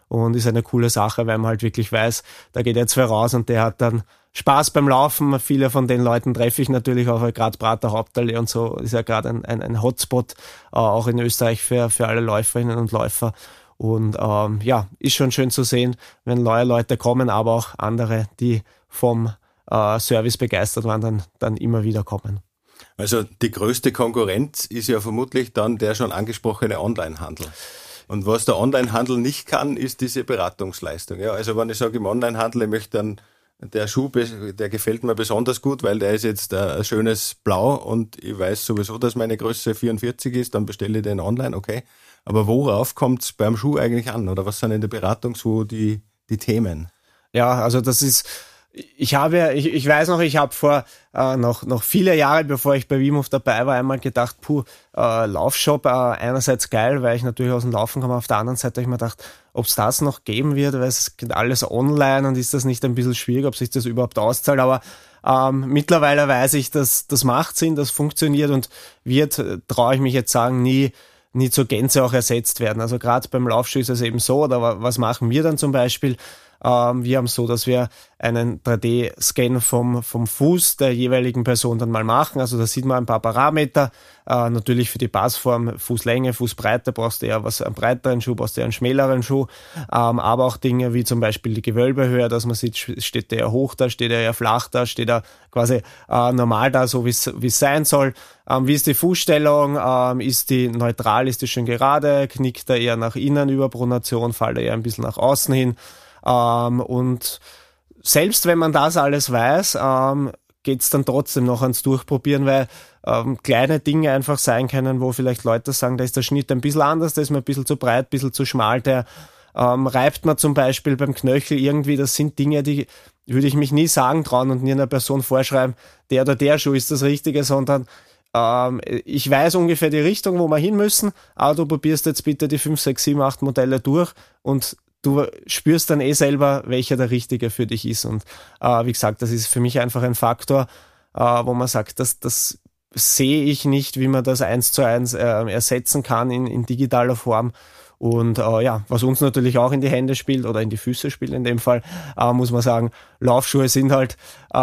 und ist eine coole Sache, weil man halt wirklich weiß, da geht jetzt wer raus und der hat dann Spaß beim Laufen. Viele von den Leuten treffe ich natürlich auch, gerade Prater Hauptallee und so ist ja gerade ein Hotspot, auch in Österreich für alle Läuferinnen und Läufer. Und ist schon schön zu sehen, wenn neue Leute kommen, aber auch andere, die vom Service begeistert waren, dann immer wieder kommen. Also die größte Konkurrenz ist ja vermutlich dann der schon angesprochene Onlinehandel. Und was der Onlinehandel nicht kann, ist diese Beratungsleistung. Ja, also wenn ich sage im Onlinehandel, ich möchte dann der Schuh, der gefällt mir besonders gut, weil der ist jetzt ein schönes Blau und ich weiß sowieso, dass meine Größe 44 ist, dann bestelle ich den online, okay. Aber worauf kommt es beim Schuh eigentlich an? Oder was sind in der Beratung so die Themen? Ja, also das ist, ich weiß noch, ich habe vor noch viele Jahre, bevor ich bei WeMove dabei war, einmal gedacht, Laufshop, einerseits geil, weil ich natürlich aus dem Laufen komme, auf der anderen Seite habe ich mir gedacht, ob es das noch geben wird, weil es geht alles online und ist das nicht ein bisschen schwierig, ob sich das überhaupt auszahlt, aber mittlerweile weiß ich, dass das macht Sinn, das funktioniert und wird, traue ich mich jetzt sagen, nie zur Gänze auch ersetzt werden. Also gerade beim Laufschuh ist es eben so, oder was machen wir dann zum Beispiel? Wir haben so, dass wir einen 3D-Scan vom Fuß der jeweiligen Person dann mal machen. Also da sieht man ein paar Parameter. Natürlich für die Passform, Fußlänge, Fußbreite brauchst du eher einen breiteren Schuh, brauchst du eher einen schmäleren Schuh. Aber auch Dinge wie zum Beispiel die Gewölbehöhe, dass man sieht, steht der eher hoch da, steht er eher flach da, steht er quasi normal da, so wie es sein soll. Wie ist die Fußstellung? Ist die neutral, ist die schön gerade? Knickt er eher nach innen über Pronation? Fällt er eher ein bisschen nach außen hin? Und selbst wenn man das alles weiß, geht's dann trotzdem noch ans Durchprobieren, weil kleine Dinge einfach sein können, wo vielleicht Leute sagen, da ist der Schnitt ein bisschen anders, da ist mir ein bisschen zu breit, ein bisschen zu schmal, der reibt man zum Beispiel beim Knöchel irgendwie, das sind Dinge, die würde ich mich nie sagen trauen und nie einer Person vorschreiben, der oder der Schuh ist das Richtige, sondern ich weiß ungefähr die Richtung, wo wir hin müssen, aber du probierst jetzt bitte die 5, 6, 7, 8 Modelle durch und du spürst dann selber, welcher der richtige für dich ist. Und wie gesagt, das ist für mich einfach ein Faktor, wo man sagt, das sehe ich nicht, wie man das 1:1 ersetzen kann in digitaler Form. Und was uns natürlich auch in die Hände spielt oder in die Füße spielt in dem Fall, muss man sagen, Laufschuhe sind halt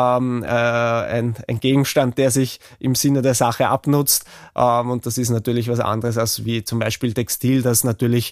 ein Gegenstand, der sich im Sinne der Sache abnutzt. Und das ist natürlich was anderes als wie zum Beispiel Textil, das natürlich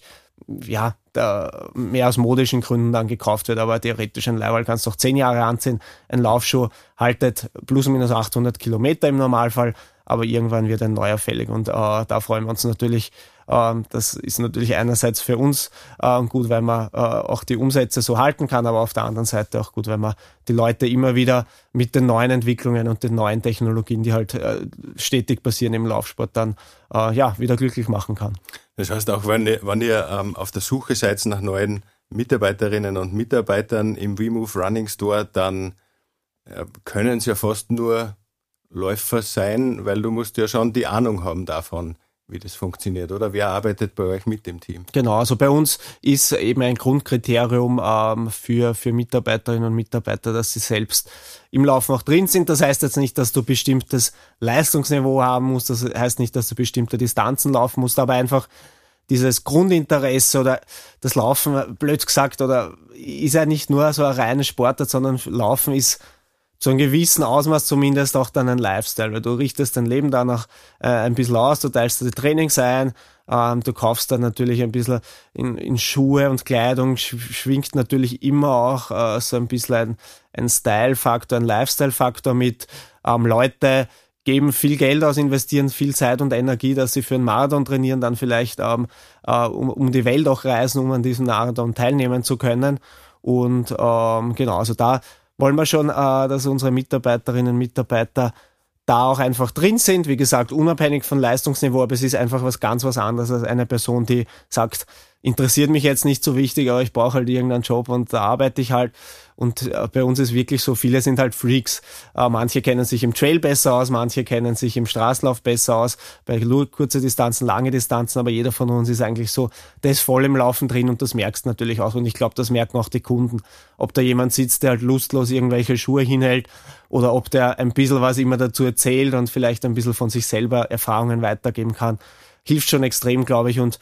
da mehr aus modischen Gründen dann gekauft wird, aber theoretisch ein Leiberl kannst du auch 10 Jahre anziehen. Ein Laufschuh haltet plus minus 800 Kilometer im Normalfall, aber irgendwann wird ein neuer fällig und da freuen wir uns natürlich. Das ist natürlich einerseits für uns gut, weil man auch die Umsätze so halten kann, aber auf der anderen Seite auch gut, weil man die Leute immer wieder mit den neuen Entwicklungen und den neuen Technologien, die halt stetig passieren im Laufsport, dann wieder glücklich machen kann. Das heißt, auch wenn ihr auf der Suche seid nach neuen Mitarbeiterinnen und Mitarbeitern im WeMove Running Store, dann können es ja fast nur Läufer sein, weil du musst ja schon die Ahnung haben davon, wie das funktioniert, oder? Wer arbeitet bei euch mit dem Team? Genau, also bei uns ist eben ein Grundkriterium für Mitarbeiterinnen und Mitarbeiter, dass sie selbst im Laufen auch drin sind. Das heißt jetzt nicht, dass du bestimmtes Leistungsniveau haben musst, das heißt nicht, dass du bestimmte Distanzen laufen musst, aber einfach dieses Grundinteresse oder das Laufen, blöd gesagt, oder ist ja nicht nur so ein reines Sportart, sondern Laufen ist zu einem gewissen Ausmaß zumindest auch dann ein Lifestyle, weil du richtest dein Leben danach ein bisschen aus, du teilst dir die Trainings ein, du kaufst dann natürlich ein bisschen in Schuhe und Kleidung, schwingt natürlich immer auch so ein bisschen ein Style-Faktor, ein Lifestyle-Faktor mit. Leute geben viel Geld aus, investieren viel Zeit und Energie, dass sie für einen Marathon trainieren, dann vielleicht um die Welt auch reisen, um an diesem Marathon teilnehmen zu können. Und also da wollen wir schon, dass unsere Mitarbeiterinnen und Mitarbeiter da auch einfach drin sind. Wie gesagt, unabhängig von Leistungsniveau, aber es ist einfach was anderes als eine Person, die sagt, interessiert mich jetzt nicht so wichtig, aber ich brauche halt irgendeinen Job und da arbeite ich halt. Und bei uns ist wirklich so, viele sind halt Freaks. Manche kennen sich im Trail besser aus, manche kennen sich im Straßenlauf besser aus, bei kurze Distanzen, lange Distanzen, aber jeder von uns ist eigentlich so, der ist voll im Laufen drin und das merkst du natürlich auch. Und ich glaube, das merken auch die Kunden. Ob da jemand sitzt, der halt lustlos irgendwelche Schuhe hinhält oder ob der ein bisschen was immer dazu erzählt und vielleicht ein bisschen von sich selber Erfahrungen weitergeben kann, hilft schon extrem, glaube ich. Und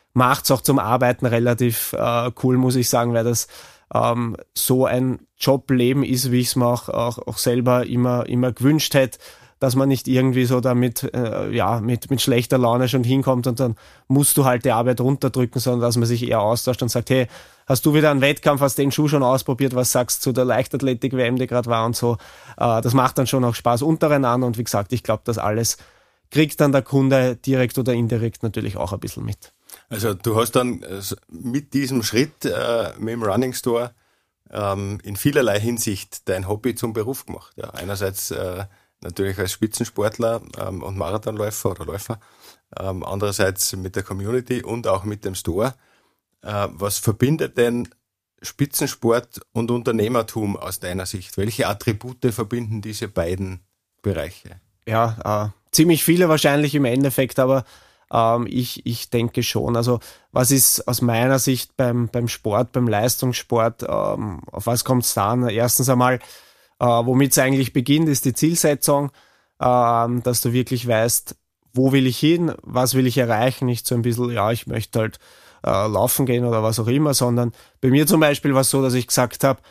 macht's auch zum Arbeiten relativ cool, muss ich sagen, weil das so ein Jobleben ist, wie ich es mir auch selber immer gewünscht hätte, dass man nicht irgendwie so damit mit schlechter Laune schon hinkommt und dann musst du halt die Arbeit runterdrücken, sondern dass man sich eher austauscht und sagt, hey, hast du wieder einen Wettkampf, hast den Schuh schon ausprobiert, was sagst du zu der Leichtathletik-WM, die gerade war und so. Das macht dann schon auch Spaß untereinander und wie gesagt, ich glaube, das alles kriegt dann der Kunde direkt oder indirekt natürlich auch ein bisschen mit. Also du hast dann mit diesem Schritt mit dem Running Store in vielerlei Hinsicht dein Hobby zum Beruf gemacht. Ja, einerseits natürlich als Spitzensportler und Marathonläufer oder Läufer, andererseits mit der Community und auch mit dem Store. Was verbindet denn Spitzensport und Unternehmertum aus deiner Sicht? Welche Attribute verbinden diese beiden Bereiche? Ja, ziemlich viele wahrscheinlich im Endeffekt, aber ich denke schon. Also was ist aus meiner Sicht beim Sport, beim Leistungssport, auf was kommt es da an? Erstens einmal, womit es eigentlich beginnt, ist die Zielsetzung, dass du wirklich weißt, wo will ich hin, was will ich erreichen, nicht so ein bisschen, ich möchte halt laufen gehen oder was auch immer, sondern bei mir zum Beispiel war es so, dass ich gesagt habe,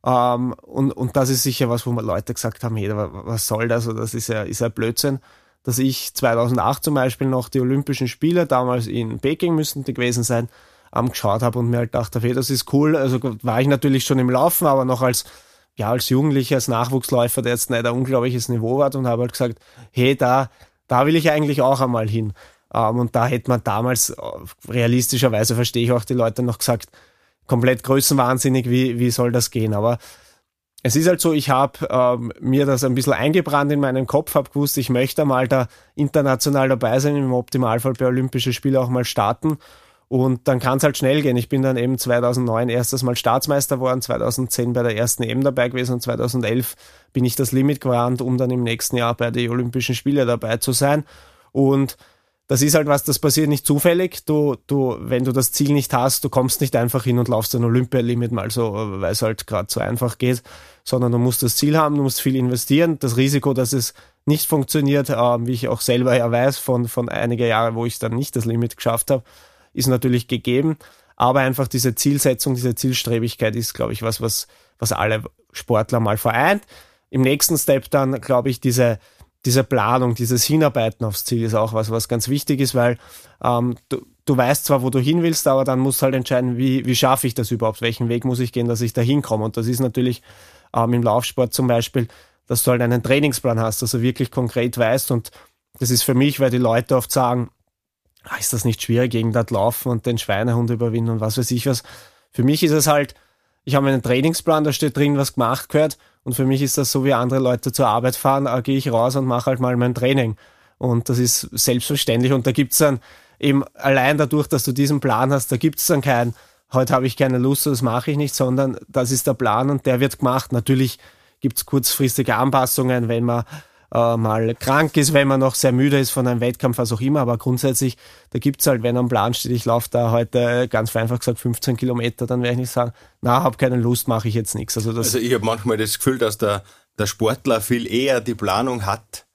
und das ist sicher was, wo Leute gesagt haben, hey, was soll das, oder das ist ja Blödsinn, dass ich 2008 zum Beispiel noch die Olympischen Spiele, damals in Peking müssten die gewesen sein, geschaut habe und mir halt dachte, hey, das ist cool, also war ich natürlich schon im Laufen, aber noch als Jugendlicher, als Nachwuchsläufer, der jetzt nicht ein unglaubliches Niveau hat und habe halt gesagt, hey, da will ich eigentlich auch einmal hin. Und da hätte man damals, realistischerweise verstehe ich auch die Leute noch gesagt, komplett größenwahnsinnig, wie soll das gehen? Aber es ist halt so, ich habe mir das ein bisschen eingebrannt in meinem Kopf, habe gewusst, ich möchte mal da international dabei sein, im Optimalfall bei Olympischen Spielen auch mal starten. Und dann kann es halt schnell gehen. Ich bin dann eben 2009 erstes Mal Staatsmeister geworden, 2010 bei der ersten EM dabei gewesen und 2011 bin ich das Limit gerannt, um dann im nächsten Jahr bei den Olympischen Spielen dabei zu sein. Und das ist halt was, das passiert nicht zufällig. Du, wenn du das Ziel nicht hast, du kommst nicht einfach hin und laufst ein Olympia-Limit mal so, weil es halt gerade so einfach geht, sondern du musst das Ziel haben, du musst viel investieren. Das Risiko, dass es nicht funktioniert, wie ich auch selber ja weiß, von einigen Jahren, wo ich dann nicht das Limit geschafft habe, ist natürlich gegeben, aber einfach diese Zielsetzung, diese Zielstrebigkeit ist, glaube ich, was alle Sportler mal vereint. Im nächsten Step dann, glaube ich, diese Planung, dieses Hinarbeiten aufs Ziel ist auch was ganz wichtig ist, weil du weißt zwar, wo du hin willst, aber dann musst du halt entscheiden, wie schaffe ich das überhaupt, welchen Weg muss ich gehen, dass ich da hinkomme. Und das ist natürlich im Laufsport zum Beispiel, dass du halt einen Trainingsplan hast, dass du wirklich konkret weißt, und das ist für mich, weil die Leute oft sagen, ist das nicht schwierig, gegen das Laufen und den Schweinehund überwinden und was weiß ich was. Für mich ist es halt, ich habe einen Trainingsplan, da steht drin, was gemacht gehört, und für mich ist das so, wie andere Leute zur Arbeit fahren, gehe ich raus und mache halt mal mein Training. Und das ist selbstverständlich, und da gibt's dann eben allein dadurch, dass du diesen Plan hast, da gibt's dann kein, heute habe ich keine Lust, das mache ich nicht, sondern das ist der Plan und der wird gemacht. Natürlich gibt's kurzfristige Anpassungen, wenn man mal krank ist, wenn man noch sehr müde ist von einem Wettkampf, was auch immer, aber grundsätzlich, da gibt's halt, wenn am Plan steht, ich laufe da heute ganz vereinfacht gesagt 15 Kilometer, dann werde ich nicht sagen, habe keine Lust, mache ich jetzt nichts. Also ich habe manchmal das Gefühl, dass der Sportler viel eher die Planung hat,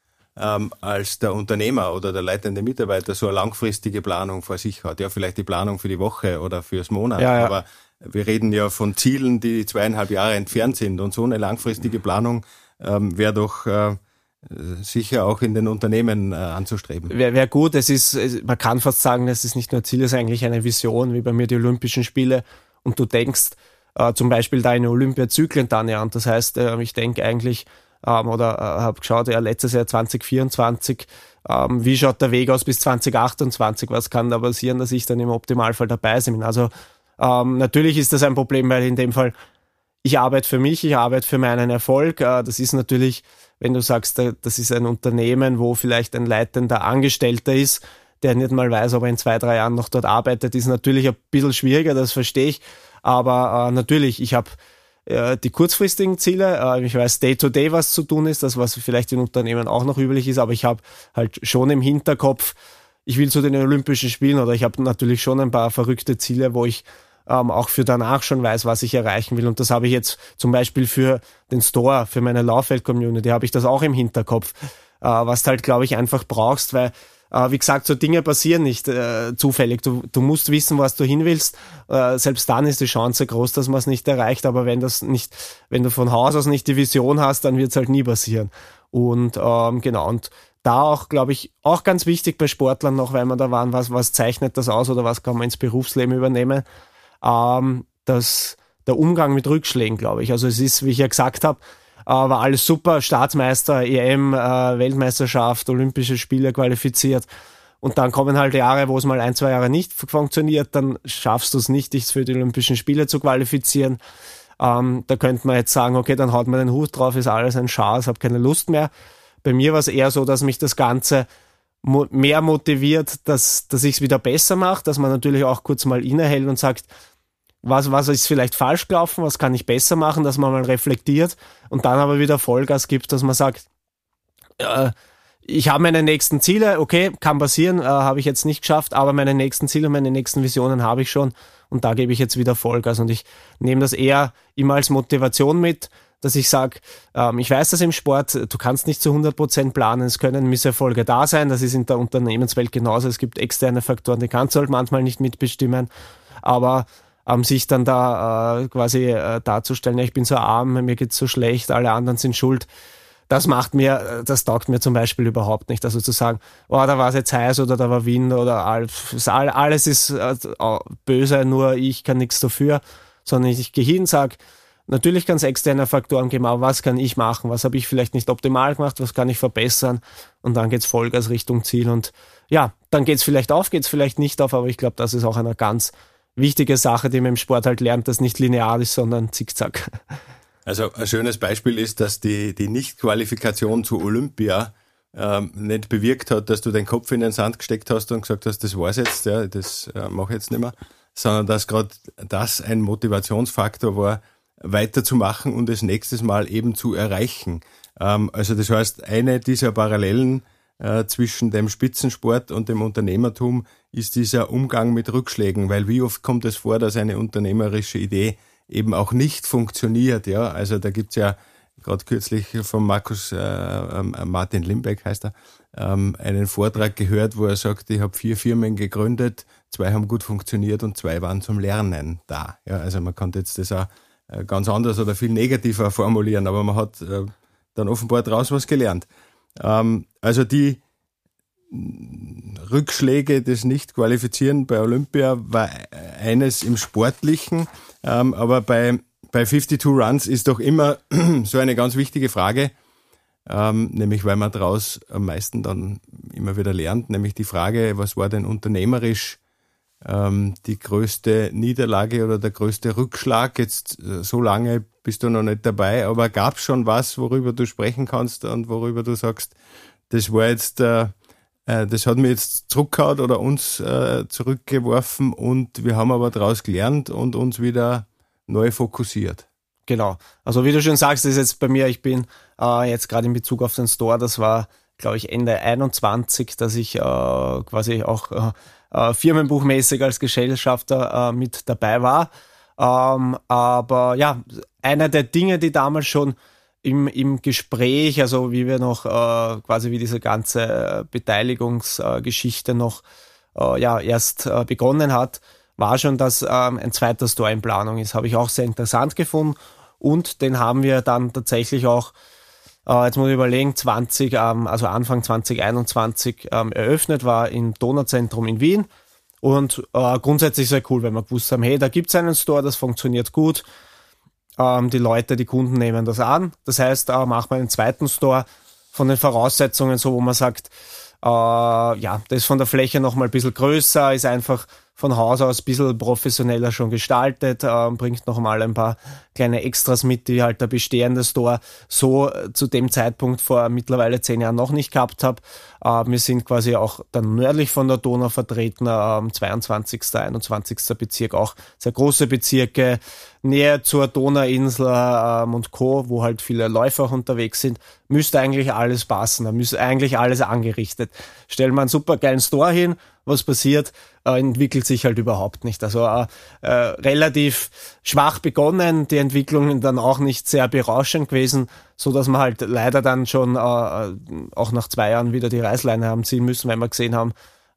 als der Unternehmer oder der leitende Mitarbeiter so eine langfristige Planung vor sich hat. Ja, vielleicht die Planung für die Woche oder fürs Monat, aber wir reden ja von Zielen, die 2,5 Jahre entfernt sind, und so eine langfristige Planung wäre doch sicher auch in den Unternehmen anzustreben. Wäre gut. Man kann fast sagen, es ist nicht nur ein Ziel, es ist eigentlich eine Vision, wie bei mir die Olympischen Spiele, und du denkst zum Beispiel deine Olympiazyklen dann an. Das heißt, ich denke eigentlich, habe geschaut, letztes Jahr 2024, wie schaut der Weg aus bis 2028, was kann da passieren, dass ich dann im Optimalfall dabei bin. Also natürlich ist das ein Problem, weil in dem Fall, ich arbeite für mich, ich arbeite für meinen Erfolg. Das ist natürlich, wenn du sagst, das ist ein Unternehmen, wo vielleicht ein leitender Angestellter ist, der nicht mal weiß, ob er in 2-3 Jahren noch dort arbeitet, ist natürlich ein bisschen schwieriger, das verstehe ich. Aber natürlich, ich habe die kurzfristigen Ziele. Ich weiß Day-to-Day, was zu tun ist, das, was vielleicht in Unternehmen auch noch üblich ist, aber ich habe halt schon im Hinterkopf, ich will zu den Olympischen Spielen, oder ich habe natürlich schon ein paar verrückte Ziele, wo ich auch für danach schon weiß, was ich erreichen will. Und das habe ich jetzt zum Beispiel für den Store, für meine Laufwelt-Community, habe ich das auch im Hinterkopf, was du halt, glaube ich, einfach brauchst, weil wie gesagt, so Dinge passieren nicht zufällig. Du musst wissen, was du hin willst. Selbst dann ist die Chance groß, dass man es nicht erreicht. Aber wenn du von Haus aus nicht die Vision hast, dann wird es halt nie passieren. Und genau, und da auch, glaube ich, auch ganz wichtig bei Sportlern noch, weil wir da waren, was zeichnet das aus oder was kann man ins Berufsleben übernehmen, dass der Umgang mit Rückschlägen, glaube ich. Also es ist, wie ich ja gesagt habe, war alles super, Staatsmeister, EM, Weltmeisterschaft, Olympische Spiele qualifiziert. Und dann kommen halt Jahre, wo es mal 1-2 Jahre nicht funktioniert, dann schaffst du es nicht, dich für die Olympischen Spiele zu qualifizieren. Da könnte man jetzt sagen, okay, dann haut man den Hut drauf, ist alles ein Schaß, habe keine Lust mehr. Bei mir war es eher so, dass mich das Ganze mehr motiviert, dass ich es wieder besser mache, dass man natürlich auch kurz mal innehält und sagt, was ist vielleicht falsch gelaufen, was kann ich besser machen, dass man mal reflektiert und dann aber wieder Vollgas gibt, dass man sagt, ich habe meine nächsten Ziele, okay, kann passieren, habe ich jetzt nicht geschafft, aber meine nächsten Ziele, meine nächsten Visionen habe ich schon und da gebe ich jetzt wieder Vollgas und ich nehme das eher immer als Motivation mit, dass ich sage, ich weiß das im Sport, du kannst nicht zu 100% planen, es können Misserfolge da sein, das ist in der Unternehmenswelt genauso, es gibt externe Faktoren, die kannst du halt manchmal nicht mitbestimmen, aber sich dann da quasi darzustellen, ja, ich bin so arm, mir geht's so schlecht, alle anderen sind schuld, das taugt mir zum Beispiel überhaupt nicht. Also zu sagen, oh, da war es jetzt heiß oder da war Wind oder alles ist böse, nur ich kann nichts dafür, sondern ich gehe hin und sage, natürlich kann es externe Faktoren geben, aber was kann ich machen, was habe ich vielleicht nicht optimal gemacht, was kann ich verbessern und dann geht's Vollgas Richtung Ziel und ja, dann geht's vielleicht auf, geht's vielleicht nicht auf, aber ich glaube, das ist auch eine ganz wichtige Sache, die man im Sport halt lernt, dass nicht linear ist, sondern zickzack. Also ein schönes Beispiel ist, dass die Nicht-Qualifikation zu Olympia nicht bewirkt hat, dass du den Kopf in den Sand gesteckt hast und gesagt hast, das war's jetzt, ja, das mache ich jetzt nicht mehr, sondern dass gerade das ein Motivationsfaktor war, weiterzumachen und das nächstes Mal eben zu erreichen. Also das heißt, eine dieser Parallelen zwischen dem Spitzensport und dem Unternehmertum ist dieser Umgang mit Rückschlägen, weil wie oft kommt es vor, dass eine unternehmerische Idee eben auch nicht funktioniert, ja, also da gibt's ja gerade kürzlich von Martin Limbeck heißt er, einen Vortrag gehört, wo er sagt, ich habe 4 Firmen gegründet, 2 haben gut funktioniert und 2 waren zum Lernen da, ja, also man kann jetzt das auch ganz anders oder viel negativer formulieren, aber man hat dann offenbar daraus was gelernt. Also die Rückschläge des Nicht-Qualifizieren bei Olympia war eines im Sportlichen, aber bei 52 Runs ist doch immer so eine ganz wichtige Frage, nämlich weil man daraus am meisten dann immer wieder lernt, nämlich die Frage, was war denn unternehmerisch die größte Niederlage oder der größte Rückschlag? Jetzt so lange bist du noch nicht dabei, aber gab es schon was, worüber du sprechen kannst und worüber du sagst, das war jetzt, das hat mir jetzt zurückgehauen oder uns zurückgeworfen und wir haben aber daraus gelernt und uns wieder neu fokussiert. Genau. Also wie du schon sagst, das ist jetzt bei mir, ich bin jetzt gerade in Bezug auf den Store, das war, glaube ich, Ende 21, dass ich quasi auch firmenbuchmäßig als Gesellschafter mit dabei war. Aber ja, einer der Dinge, die damals schon im Gespräch, also wie wir noch quasi wie diese ganze Beteiligungsgeschichte noch erst begonnen hat, war schon, dass ein zweiter Store in Planung ist. Habe ich auch sehr interessant gefunden und den haben wir dann tatsächlich auch, jetzt muss ich überlegen, Anfang 2021 eröffnet, war im Donauzentrum in Wien und grundsätzlich sehr cool, wenn wir gewusst haben, hey, da gibt's einen Store, das funktioniert gut, die Leute, die Kunden nehmen das an. Das heißt, machen wir einen zweiten Store von den Voraussetzungen so, wo man sagt, das ist von der Fläche nochmal ein bisschen größer, ist einfach von Haus aus ein bisschen professioneller schon gestaltet, bringt noch mal ein paar kleine Extras mit, die halt der bestehende Store so zu dem Zeitpunkt vor mittlerweile 10 Jahren noch nicht gehabt hat. Wir sind quasi auch dann nördlich von der Donau vertreten, 22., 21. Bezirk, auch sehr große Bezirke, näher zur Donauinsel und Co., wo halt viele Läufer auch unterwegs sind, müsste eigentlich alles passen, da müsste eigentlich alles angerichtet. Stellen wir einen super geilen Store hin, was passiert, entwickelt sich halt überhaupt nicht. Also relativ schwach begonnen, die Entwicklungen dann auch nicht sehr berauschend gewesen, so dass wir halt leider dann schon auch nach 2 Jahren wieder die Reißleine haben ziehen müssen, weil wir gesehen haben,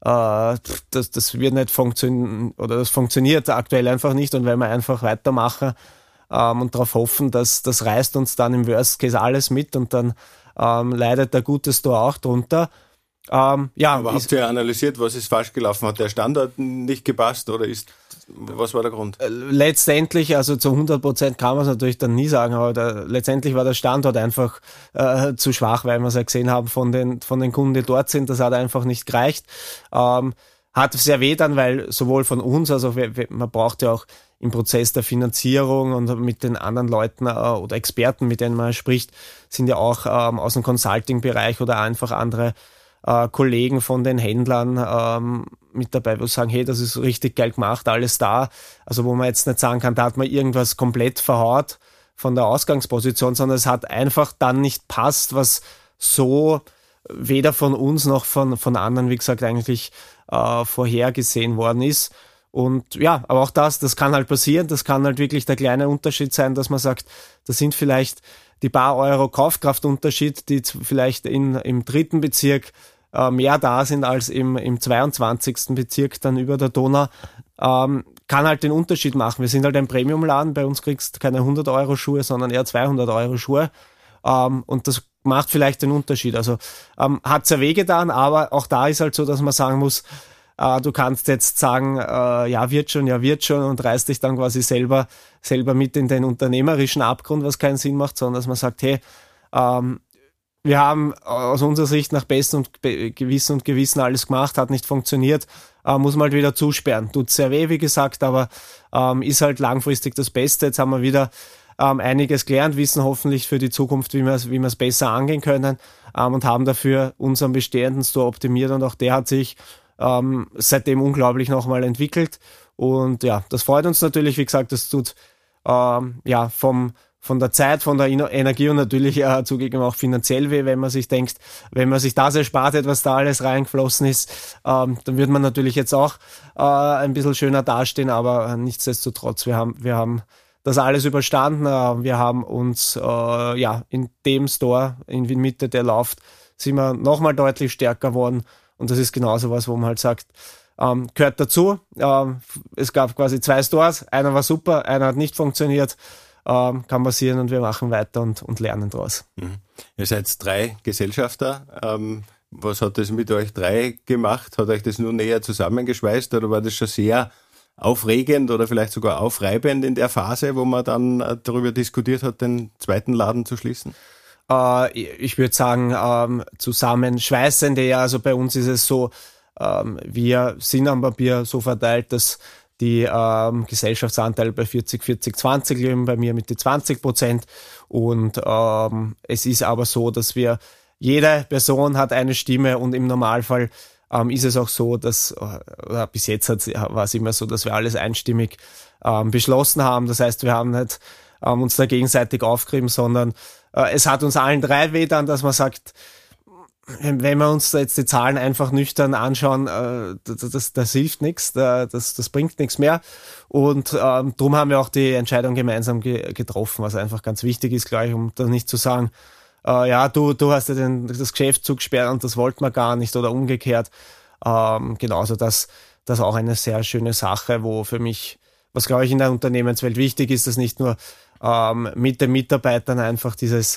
das wird nicht funktionieren oder das funktioniert aktuell einfach nicht, und wenn wir einfach weitermachen und darauf hoffen, dass das reißt uns dann im Worst Case alles mit, und dann leidet der gute Store auch drunter. Aber habt ihr analysiert, was ist falsch gelaufen? Hat der Standard nicht gepasst oder was war der Grund? Letztendlich, also zu 100% kann man es natürlich dann nie sagen, aber letztendlich war der Standort einfach zu schwach, weil wir es ja gesehen haben von den Kunden, die dort sind, das hat einfach nicht gereicht. Hat sehr weh dann, weil sowohl von uns, also man braucht ja auch im Prozess der Finanzierung und mit den anderen Leuten oder Experten, mit denen man spricht, sind ja auch aus dem Consulting-Bereich oder einfach andere Kollegen von den Händlern mit dabei, wo sagen, hey, das ist richtig geil gemacht, alles da. Also wo man jetzt nicht sagen kann, da hat man irgendwas komplett verhaut von der Ausgangsposition, sondern es hat einfach dann nicht passt, was so weder von uns noch von anderen, wie gesagt, eigentlich vorhergesehen worden ist. Und ja, aber auch das kann halt passieren, das kann halt wirklich der kleine Unterschied sein, dass man sagt, das sind vielleicht die paar Euro Kaufkraftunterschied, die vielleicht im 3. Bezirk mehr da sind als im 22. Bezirk dann über der Donau, kann halt den Unterschied machen. Wir sind halt ein Premiumladen, bei uns kriegst du keine 100 Euro Schuhe, sondern eher 200 Euro Schuhe, und das macht vielleicht den Unterschied. Also hat sehr weh getan, aber auch da ist halt so, dass man sagen muss, du kannst jetzt sagen, ja wird schon und reißt dich dann quasi selber mit in den unternehmerischen Abgrund, was keinen Sinn macht, sondern dass man sagt, hey, wir haben aus unserer Sicht nach bestem Gewissen alles gemacht, hat nicht funktioniert, muss man halt wieder zusperren. Tut sehr weh, wie gesagt, aber ist halt langfristig das Beste. Jetzt haben wir wieder einiges gelernt, wissen hoffentlich für die Zukunft, wie wir es besser angehen können, und haben dafür unseren bestehenden Store optimiert, und auch der hat sich seitdem unglaublich nochmal entwickelt. Und ja, das freut uns natürlich. Wie gesagt, das tut von der Zeit, von der Energie und natürlich zugegeben auch finanziell weh, wenn man sich denkt, wenn man sich das erspart hat, was da alles reingeflossen ist, dann wird man natürlich jetzt auch ein bisschen schöner dastehen, aber nichtsdestotrotz, wir haben das alles überstanden. Wir haben uns in dem Store in Mitte, der läuft, sind wir nochmal deutlich stärker geworden. Und das ist genauso was, wo man halt sagt, gehört dazu. Es gab quasi 2 Stores, einer war super, einer hat nicht funktioniert, kann passieren, und wir machen weiter und lernen draus. Mhm. Ihr seid 3 Gesellschafter. Was hat das mit euch 3 gemacht? Hat euch das nur näher zusammengeschweißt oder war das schon sehr aufregend oder vielleicht sogar aufreibend in der Phase, wo man dann darüber diskutiert hat, den 2. Laden zu schließen? Ich würde sagen, zusammenschweißend eher. Also bei uns ist es so, wir sind am Papier so verteilt, dass die Gesellschaftsanteile bei 40-40-20 liegen, bei mir mit die 20%. Und es ist aber so, dass jede Person hat eine Stimme, und im Normalfall ist es auch so, dass bis jetzt war es immer so, dass wir alles einstimmig beschlossen haben. Das heißt, wir haben nicht uns da gegenseitig aufgerieben, sondern es hat uns allen 3 wehgetan, dass man sagt, wenn wir uns da jetzt die Zahlen einfach nüchtern anschauen, das hilft nichts, das bringt nichts mehr. Und darum haben wir auch die Entscheidung gemeinsam getroffen, was einfach ganz wichtig ist, gleich, um da nicht zu sagen, du hast ja das Geschäft zugesperrt und das wollten wir gar nicht oder umgekehrt. Genauso das auch eine sehr schöne Sache, wo für mich, was glaube ich in der Unternehmenswelt wichtig ist, dass nicht nur mit den Mitarbeitern einfach dieses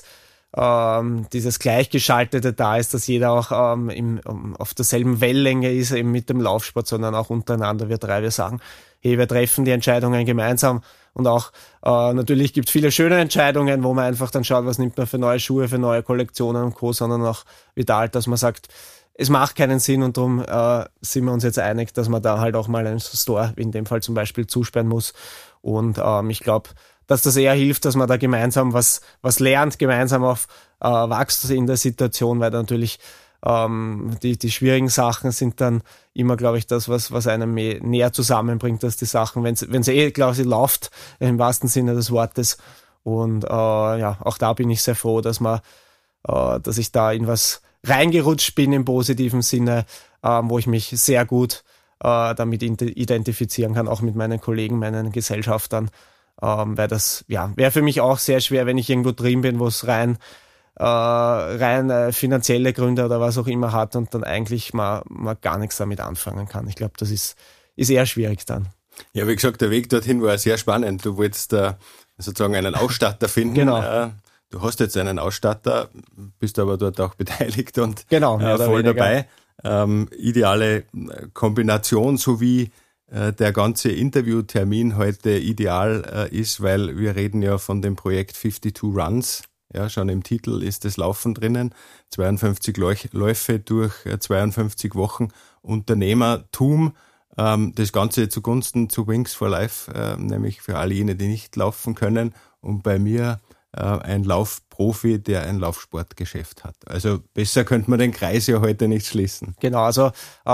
Gleichgeschaltete da ist, dass jeder auch auf derselben Wellenlänge ist, eben mit dem Laufsport, sondern auch untereinander. Wir sagen, hey, wir treffen die Entscheidungen gemeinsam, und auch natürlich gibt es viele schöne Entscheidungen, wo man einfach dann schaut, was nimmt man für neue Schuhe, für neue Kollektionen und Co., sondern auch vital, dass man sagt, es macht keinen Sinn, und darum sind wir uns jetzt einig, dass man da halt auch mal einen Store, in dem Fall zum Beispiel, zusperren muss. Und ich glaube, dass das eher hilft, dass man da gemeinsam was lernt, gemeinsam auf wächst in der Situation, weil natürlich die schwierigen Sachen sind dann immer, glaube ich, das, was einem näher zusammenbringt, dass die Sachen, wenn es glaube ich, läuft, im wahrsten Sinne des Wortes. Und auch da bin ich sehr froh, dass ich da in was reingerutscht bin im positiven Sinne, wo ich mich sehr gut damit identifizieren kann, auch mit meinen Kollegen, meinen Gesellschaftern, weil das wäre für mich auch sehr schwer, wenn ich irgendwo drin bin, wo es rein finanzielle Gründe oder was auch immer hat und dann eigentlich mal gar nichts damit anfangen kann. Ich glaube, das ist eher schwierig dann. Ja, wie gesagt, der Weg dorthin war sehr spannend. Du wolltest sozusagen einen Ausstatter finden. Genau. Du hast jetzt einen Ausstatter, bist aber dort auch beteiligt und genau, voll dabei. Ideale Kombination, so wie der ganze Interviewtermin heute ideal ist, weil wir reden ja von dem Projekt 52 Runs. Ja, schon im Titel ist das Laufen drinnen. 52 Läufe durch 52 Wochen Unternehmertum. Das Ganze zugunsten zu Wings for Life, nämlich für alle jene, die nicht laufen können. Und bei mir ein Laufprofi, der ein Laufsportgeschäft hat. Also besser könnte man den Kreis ja heute nicht schließen. Genau, also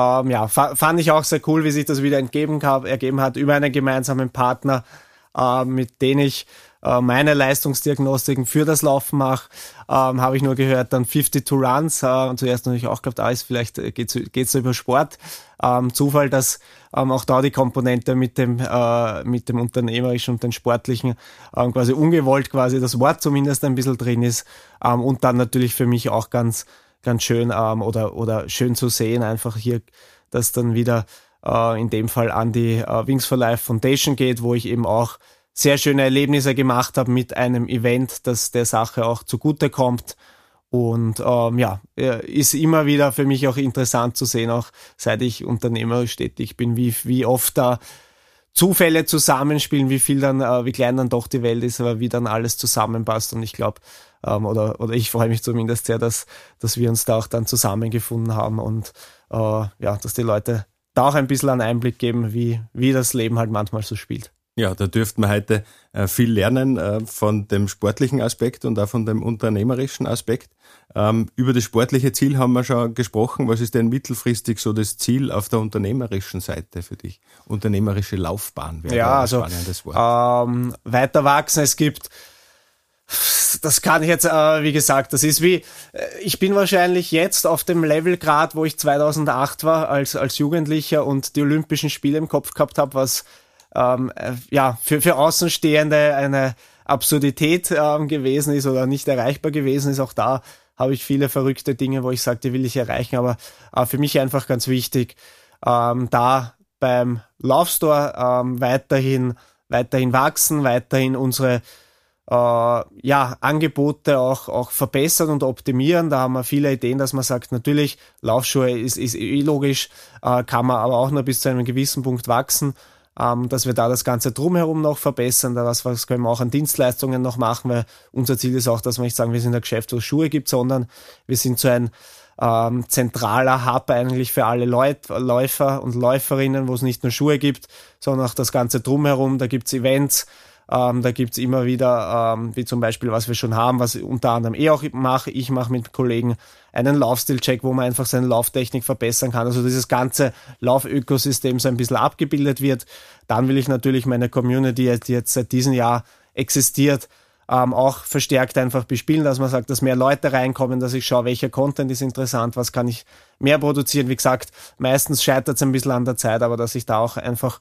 fand ich auch sehr cool, wie sich das wieder ergeben hat über einen gemeinsamen Partner, mit dem ich meine Leistungsdiagnostiken für das Laufen mache, habe ich nur gehört, dann 52 Runs, und zuerst natürlich auch geglaubt, vielleicht geht's über Sport. Zufall, dass auch da die Komponente mit dem Unternehmerischen und den Sportlichen quasi ungewollt quasi das Wort zumindest ein bisschen drin ist, und dann natürlich für mich auch ganz schön oder schön zu sehen, einfach hier, dass dann wieder in dem Fall an die Wings for Life Foundation geht, wo ich eben auch sehr schöne Erlebnisse gemacht habe mit einem Event, das der Sache auch zugutekommt. Und ist immer wieder für mich auch interessant zu sehen, auch seit ich unternehmerisch tätig bin, wie oft da Zufälle zusammenspielen, wie klein dann doch die Welt ist, aber wie dann alles zusammenpasst. Und ich glaube, oder ich freue mich zumindest sehr, dass wir uns da auch dann zusammengefunden haben und dass die Leute da auch ein bisschen einen Einblick geben, wie das Leben halt manchmal so spielt. Ja, da dürften wir heute viel lernen von dem sportlichen Aspekt und auch von dem unternehmerischen Aspekt. Über das sportliche Ziel haben wir schon gesprochen. Was ist denn mittelfristig so das Ziel auf der unternehmerischen Seite für dich? Unternehmerische Laufbahn wäre ein spannendes Wort. Weiter wachsen. Es gibt, das kann ich jetzt, wie gesagt, das ist ich bin wahrscheinlich jetzt auf dem Level gerade, wo ich 2008 war als Jugendlicher und die Olympischen Spiele im Kopf gehabt habe, was für Außenstehende eine Absurdität gewesen ist oder nicht erreichbar gewesen ist. Auch da habe ich viele verrückte Dinge, wo ich sage, die will ich erreichen, aber für mich einfach ganz wichtig, da beim Laufstore weiterhin wachsen, weiterhin unsere Angebote auch verbessern und optimieren. Da haben wir viele Ideen, dass man sagt, natürlich, Laufschuhe ist logisch, kann man aber auch nur bis zu einem gewissen Punkt wachsen, dass wir da das Ganze drumherum noch verbessern, was können wir auch an Dienstleistungen noch machen, weil unser Ziel ist auch, dass wir nicht sagen, wir sind ein Geschäft, wo es Schuhe gibt, sondern wir sind so ein zentraler Hub eigentlich für alle Läufer und Läuferinnen, wo es nicht nur Schuhe gibt, sondern auch das Ganze drumherum. Da gibt's Events, da gibt's immer wieder, wie zum Beispiel, was wir schon haben, was unter anderem auch mache. Ich mache mit Kollegen einen Laufstil-Check, wo man einfach seine Lauftechnik verbessern kann. Also dieses ganze Laufökosystem so ein bisschen abgebildet wird. Dann will ich natürlich meine Community, die jetzt seit diesem Jahr existiert, auch verstärkt einfach bespielen, dass man sagt, dass mehr Leute reinkommen, dass ich schaue, welcher Content ist interessant, was kann ich mehr produzieren. Wie gesagt, meistens scheitert es ein bisschen an der Zeit, aber dass ich da auch einfach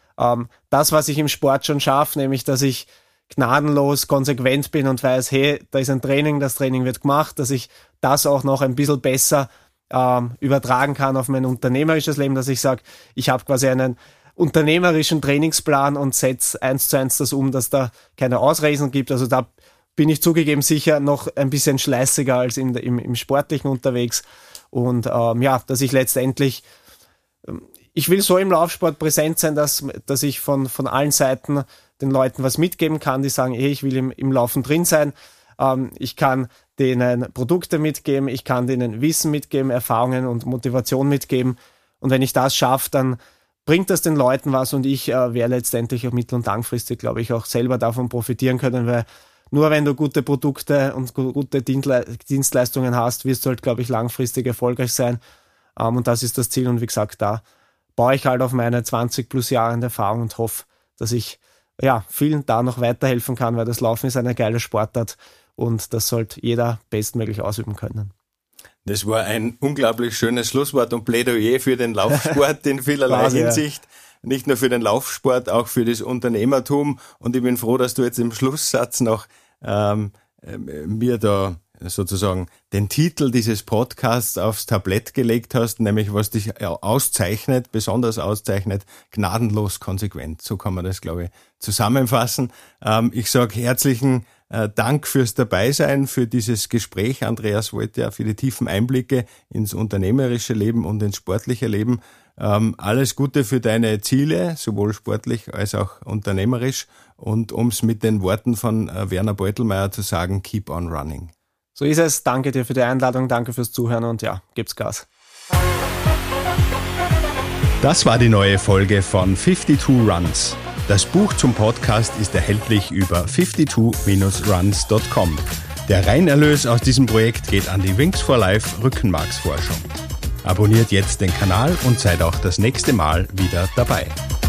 das, was ich im Sport schon schaffe, nämlich, dass ich gnadenlos konsequent bin und weiß, hey, da ist ein Training, das Training wird gemacht, dass ich das auch noch ein bisschen besser übertragen kann auf mein unternehmerisches Leben, dass ich sage, ich habe quasi einen unternehmerischen Trainingsplan und setze 1:1 das um, dass da keine Ausreden gibt. Also da bin ich zugegeben sicher noch ein bisschen schleißiger als im Sportlichen unterwegs. Und dass ich letztendlich, ich will so im Laufsport präsent sein, dass ich von allen Seiten den Leuten was mitgeben kann, die sagen, hey, ich will im Laufen drin sein. Ich kann denen Produkte mitgeben, ich kann denen Wissen mitgeben, Erfahrungen und Motivation mitgeben. Und wenn ich das schaffe, dann bringt das den Leuten was und ich werde letztendlich auch mittel- und langfristig, glaube ich, auch selber davon profitieren können, weil nur wenn du gute Produkte und gute Dienstleistungen hast, wirst du halt, glaube ich, langfristig erfolgreich sein. Und das ist das Ziel. Und wie gesagt, da baue ich halt auf meine 20 plus Jahre Erfahrung und hoffe, dass ich vielen da noch weiterhelfen kann, weil das Laufen ist eine geile Sportart und das sollte jeder bestmöglich ausüben können. Das war ein unglaublich schönes Schlusswort und Plädoyer für den Laufsport in vielerlei Hinsicht. Nicht nur für den Laufsport, auch für das Unternehmertum. Und ich bin froh, dass du jetzt im Schlusssatz noch mir da sozusagen den Titel dieses Podcasts aufs Tablett gelegt hast, nämlich was dich auszeichnet, besonders auszeichnet, gnadenlos konsequent. So kann man das, glaube ich, zusammenfassen. Ich sage herzlichen Dank fürs Dabeisein, für dieses Gespräch, Andreas Wolter, für die tiefen Einblicke ins unternehmerische Leben und ins sportliche Leben. Alles Gute für deine Ziele, sowohl sportlich als auch unternehmerisch. Und um es mit den Worten von Werner Beutelmeier zu sagen, keep on running. So ist es. Danke dir für die Einladung, danke fürs Zuhören und ja, gib's Gas. Das war die neue Folge von 52 Runs. Das Buch zum Podcast ist erhältlich über 52-runs.com. Der Reinerlös aus diesem Projekt geht an die Wings for Life Rückenmarksforschung. Abonniert jetzt den Kanal und seid auch das nächste Mal wieder dabei.